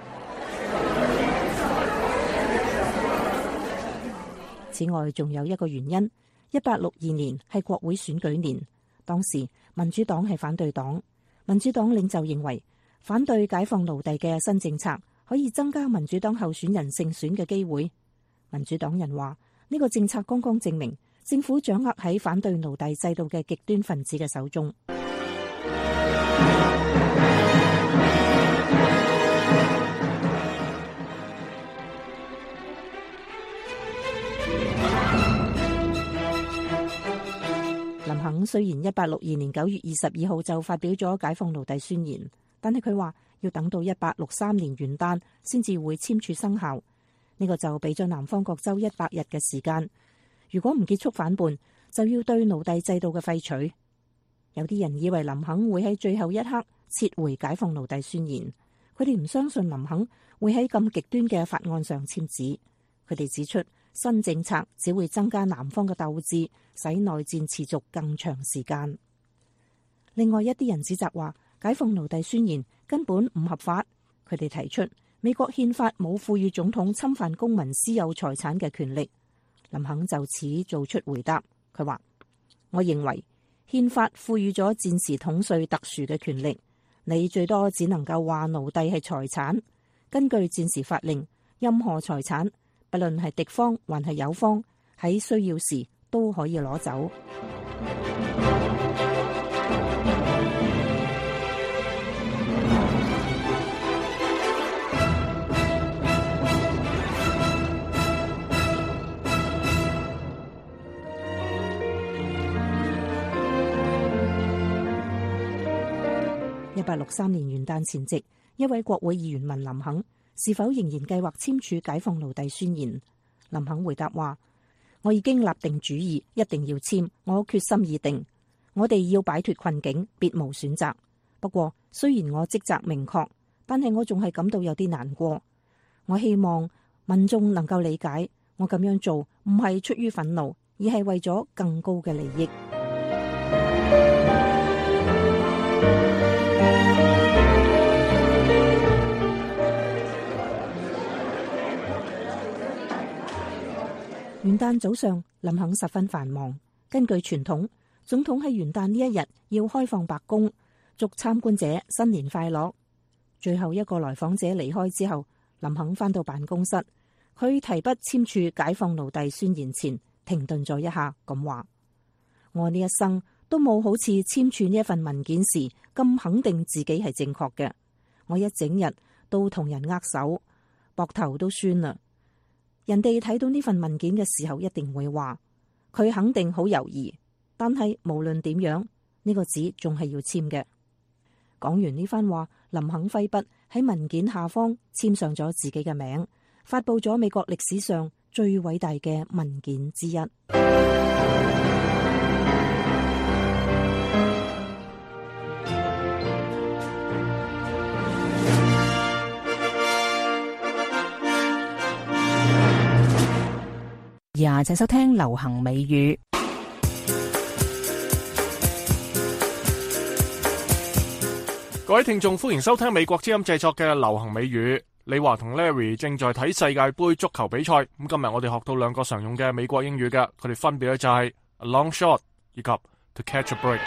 此外，仲有一個原因，一八六二年係國會選舉年，當時民主黨係反對黨。民主黨領袖認為，反對解放奴隸嘅新政策可以增加民主黨候選人勝選嘅機會。民主黨人話，呢個政策剛剛證明政府掌握喺反對奴隸制度嘅極端分子嘅手中。林肯雖然一八六二年九月二十二號就發表咗解放奴隸宣言，但係佢話要等到一八六三年元旦先至會簽署生效。呢個就俾咗南方各州一百日嘅時間，如果唔結束反叛，就要對奴隸制度嘅廢除。有啲人以為林肯會喺最後一刻撤回解放奴隸宣言，佢哋唔相信林肯會喺咁極端嘅法案上簽字。佢哋指出，新政策只會增加南方嘅鬥志，使內戰持續更長時間。另外一啲人指責話，解放奴隸宣言根本唔合法。佢哋提出，美國憲法冇賦予總統侵犯公民私有財產嘅權力。林肯就此做出回答，佢話：我認為憲法賦予咗戰時統帥特殊嘅權力，你最多只能夠話奴隸係財產。根據戰時法令，任何財產，不論係敵方還係友方，喺需要時都可以攞走。一八六三年元旦前夕，一位國會議員問林肯是否仍然計劃簽署解放奴隸宣言。林肯回答話：我已經立定主意，一定要簽，我決心已定。我哋要擺脫困境，別無選擇。不過，雖然我職責明確，但係我仲係感到有啲難過。我希望民眾能夠理解，我咁樣做唔係出於憤怒，而係為咗更高嘅利益。元旦早上，林肯十分繁忙。根據傳統，總統喺元旦呢一日要開放白宮，祝參觀者新年快樂。最後一個來訪者離開之後，林肯返到辦公室，佢提筆簽署解放奴隸宣言前，停頓咗一下，咁話：我呢一生都冇好似簽署呢一份文件時咁肯定自己係正確嘅。 我一整日都同人握手，膊頭都酸啦。人哋睇到呢份文件嘅時候，一定會話佢肯定好猶豫，但係無論點樣，呢個紙仲係要簽嘅。講完呢番話，林肯揮筆喺文件下方簽上咗自己嘅名，發佈咗美國歷史上最偉大嘅文件之一。 呀，請收聽流行美語。 各位聽眾，歡迎收聽美國之音製作嘅流行美語。李華同 Larry 正在睇世界盃足球比賽。咁今日我哋學到兩個常用嘅美國英語嘅，佢哋分別咧就係 a long shot 以及 to catch a break。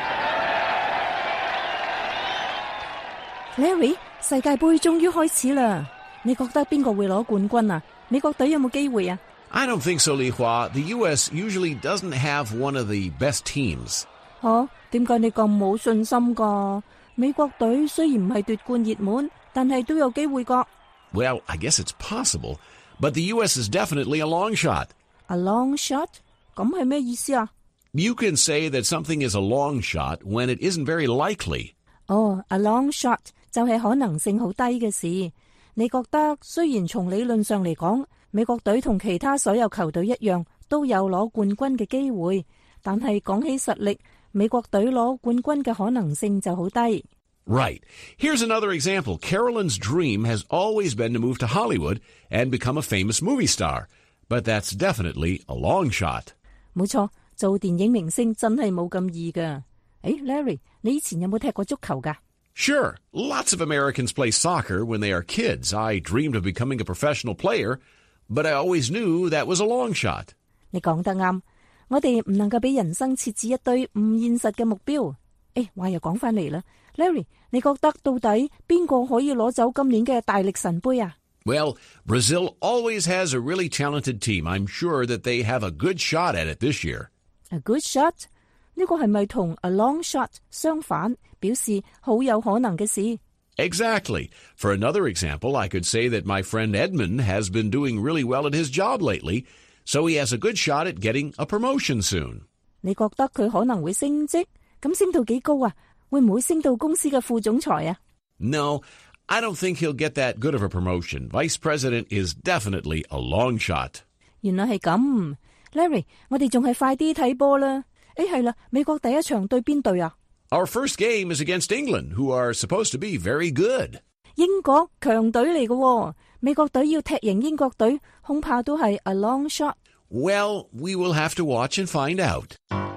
Larry， 世界盃終於開始啦，你覺得邊個會攞冠軍啊？美國隊有冇機會啊 ？I don't think so, Li Hua. The U S usually doesn't have one of the best teams. 吓，點解你咁冇信心噶？美國隊雖然唔係奪冠熱門，但係都有機會噶。 Well, I guess it's possible, but the U S is definitely a long shot. A long shot? 咁係咩意思啊？ You can say that something is a long shot when it isn't very likely. 哦、oh, a long shot 就係可能性好低嘅事。你覺得雖然從理論上嚟講，美國隊同其他所有球隊一樣都有攞冠軍嘅機會，但係講起實力，美國隊攞冠軍嘅可能性就好低。 Right. Here's another example. Carolyn's dream has always been to move to Hollywood and become a famous movie star. But that's definitely a long shot. 冇錯，做電影明星真係冇咁易㗎。誒 Larry， 你以前有冇踢過足球㗎？ Sure. Lots of Americans play soccer when they are kids. I dreamed of becoming a professional player, but I always knew that was a long shot. 你講得啱，我哋唔能夠俾人生設置一堆唔現實嘅目標。誒，話又講翻嚟啦 ，Larry， 你覺得到底邊個可以攞走今年嘅大力神杯啊？ Well, Brazil always has a really talented team. I'm sure that they have a good shot at it this year. A good shot？ 呢個係咪同 a long shot 相反，表示好有可能嘅事？ Exactly. For another example, I could say that my friend Edmund has been doing really well at his job lately, so he has a good shot at getting a promotion soon. 你覺得佢可能會升職？咁升到幾高啊？會唔會升到公司嘅副總裁啊？ No, I don't think he'll get that good of a promotion. Vice President is definitely a long shot. 原來係咁 ，Larry， 我哋仲係快啲睇波啦。誒，係啦，美國第一場對邊隊啊？ Our first game is against England, who are supposed to be very good. 英國強隊嚟嘅，美國隊要踢贏英國隊，恐怕都係 a long shot. Well, we will have to watch and find out.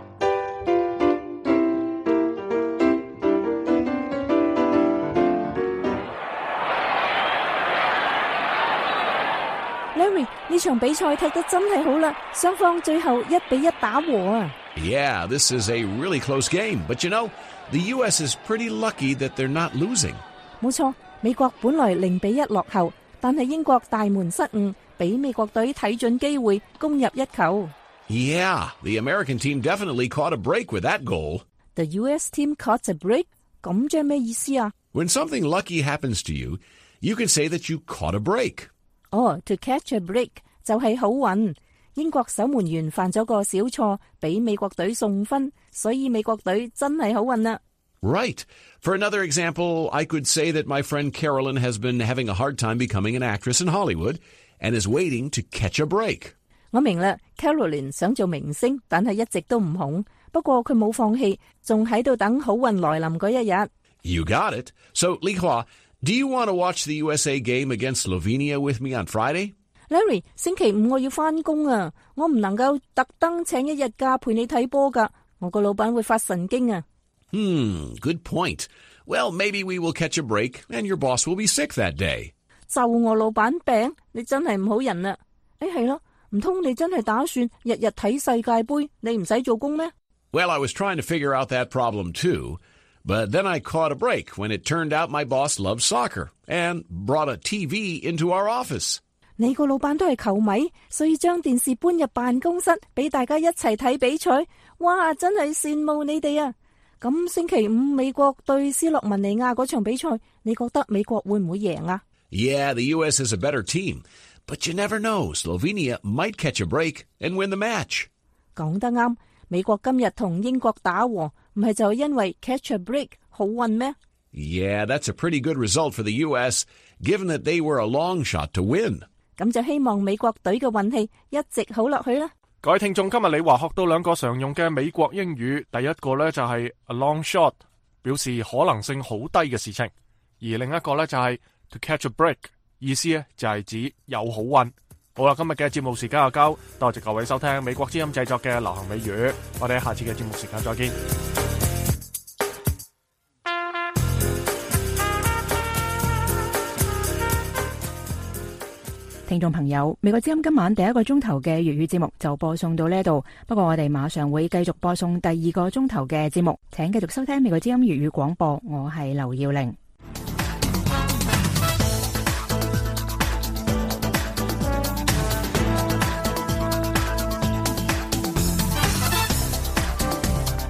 Larry， 呢場比賽踢得真係好啦，雙方最後一比一打和啊！ Yeah, this is a really close game, but you know, the U S is pretty lucky that they're not losing. 冇錯，美國本來零比一落後，但係英國大門失誤，俾美國隊睇準機會攻入一球。 Yeah, the American team definitely caught a break with that goal. The U S team caught a break? 咁即係咩意思啊？ When something lucky happens to you, you can say that you caught a break. 哦、oh, to catch a break 就係好運。英國守門員犯咗個小錯，俾美國隊送分，所以美國隊真係好運啦。 Right. For another example, I could say that my friend Carolyn has been having a hard time becoming an actress in Hollywood and is waiting to catch a break. 我明啦 ，Carolyn 想做明星，但係一直都唔紅。不過佢冇放棄，仲喺度等好運來臨嗰一日。 You got it. So, Li Hua, do you want to watch the U S A game against Slovenia with me on Friday?Larry， 星期五我要翻工啊，我唔能夠特登請一日假陪你睇波噶，我個老闆會發神經啊。Hmm, good point. Well, maybe we will catch a break, and your boss will be sick that day. 就我老闆病，你真係唔好人啦。誒係咯，唔通你真係打算日日睇世界盃，你唔使做工咩？ Well, I was trying to figure out that problem too, but then I caught a break when it turned out my boss loves soccer and brought a T V into our office. 你個老闆都係球迷，所以將電視搬入辦公室，俾大家一齊睇比賽。哇，真係羨慕你哋啊！ 咁星期五美國對斯洛文尼亞嗰場比賽，你覺得美國會唔會贏啊？ Yeah, the U S is a better team, but you never know. Slovenia might catch a break and win the match. 講得啱，美國今日同英國打和，唔係就因為 catch a break 好運咩？ Yeah, that's a pretty good result for the U S, given that they were a long shot to win. 咁就希望美國隊嘅運氣一直好落去啦。 各位聽眾，今日李華學到兩個常用嘅美國英語，第一個呢就係 a long shot， 表示可能性好低嘅事情，而另一個呢就係 to catch a break， 意思呢就係指有好運。好啦，今日嘅節目時間又夠，多謝各位收聽美國之音製作嘅流行美語，我哋喺下次嘅節目時間再見。 聽眾朋友，美國之音今晚第一個鐘頭嘅粵語節目就播送到呢度，不過我哋馬上會繼續播送第二個鐘頭嘅節目，請繼續收聽美國之音粵語廣播，我係劉耀玲。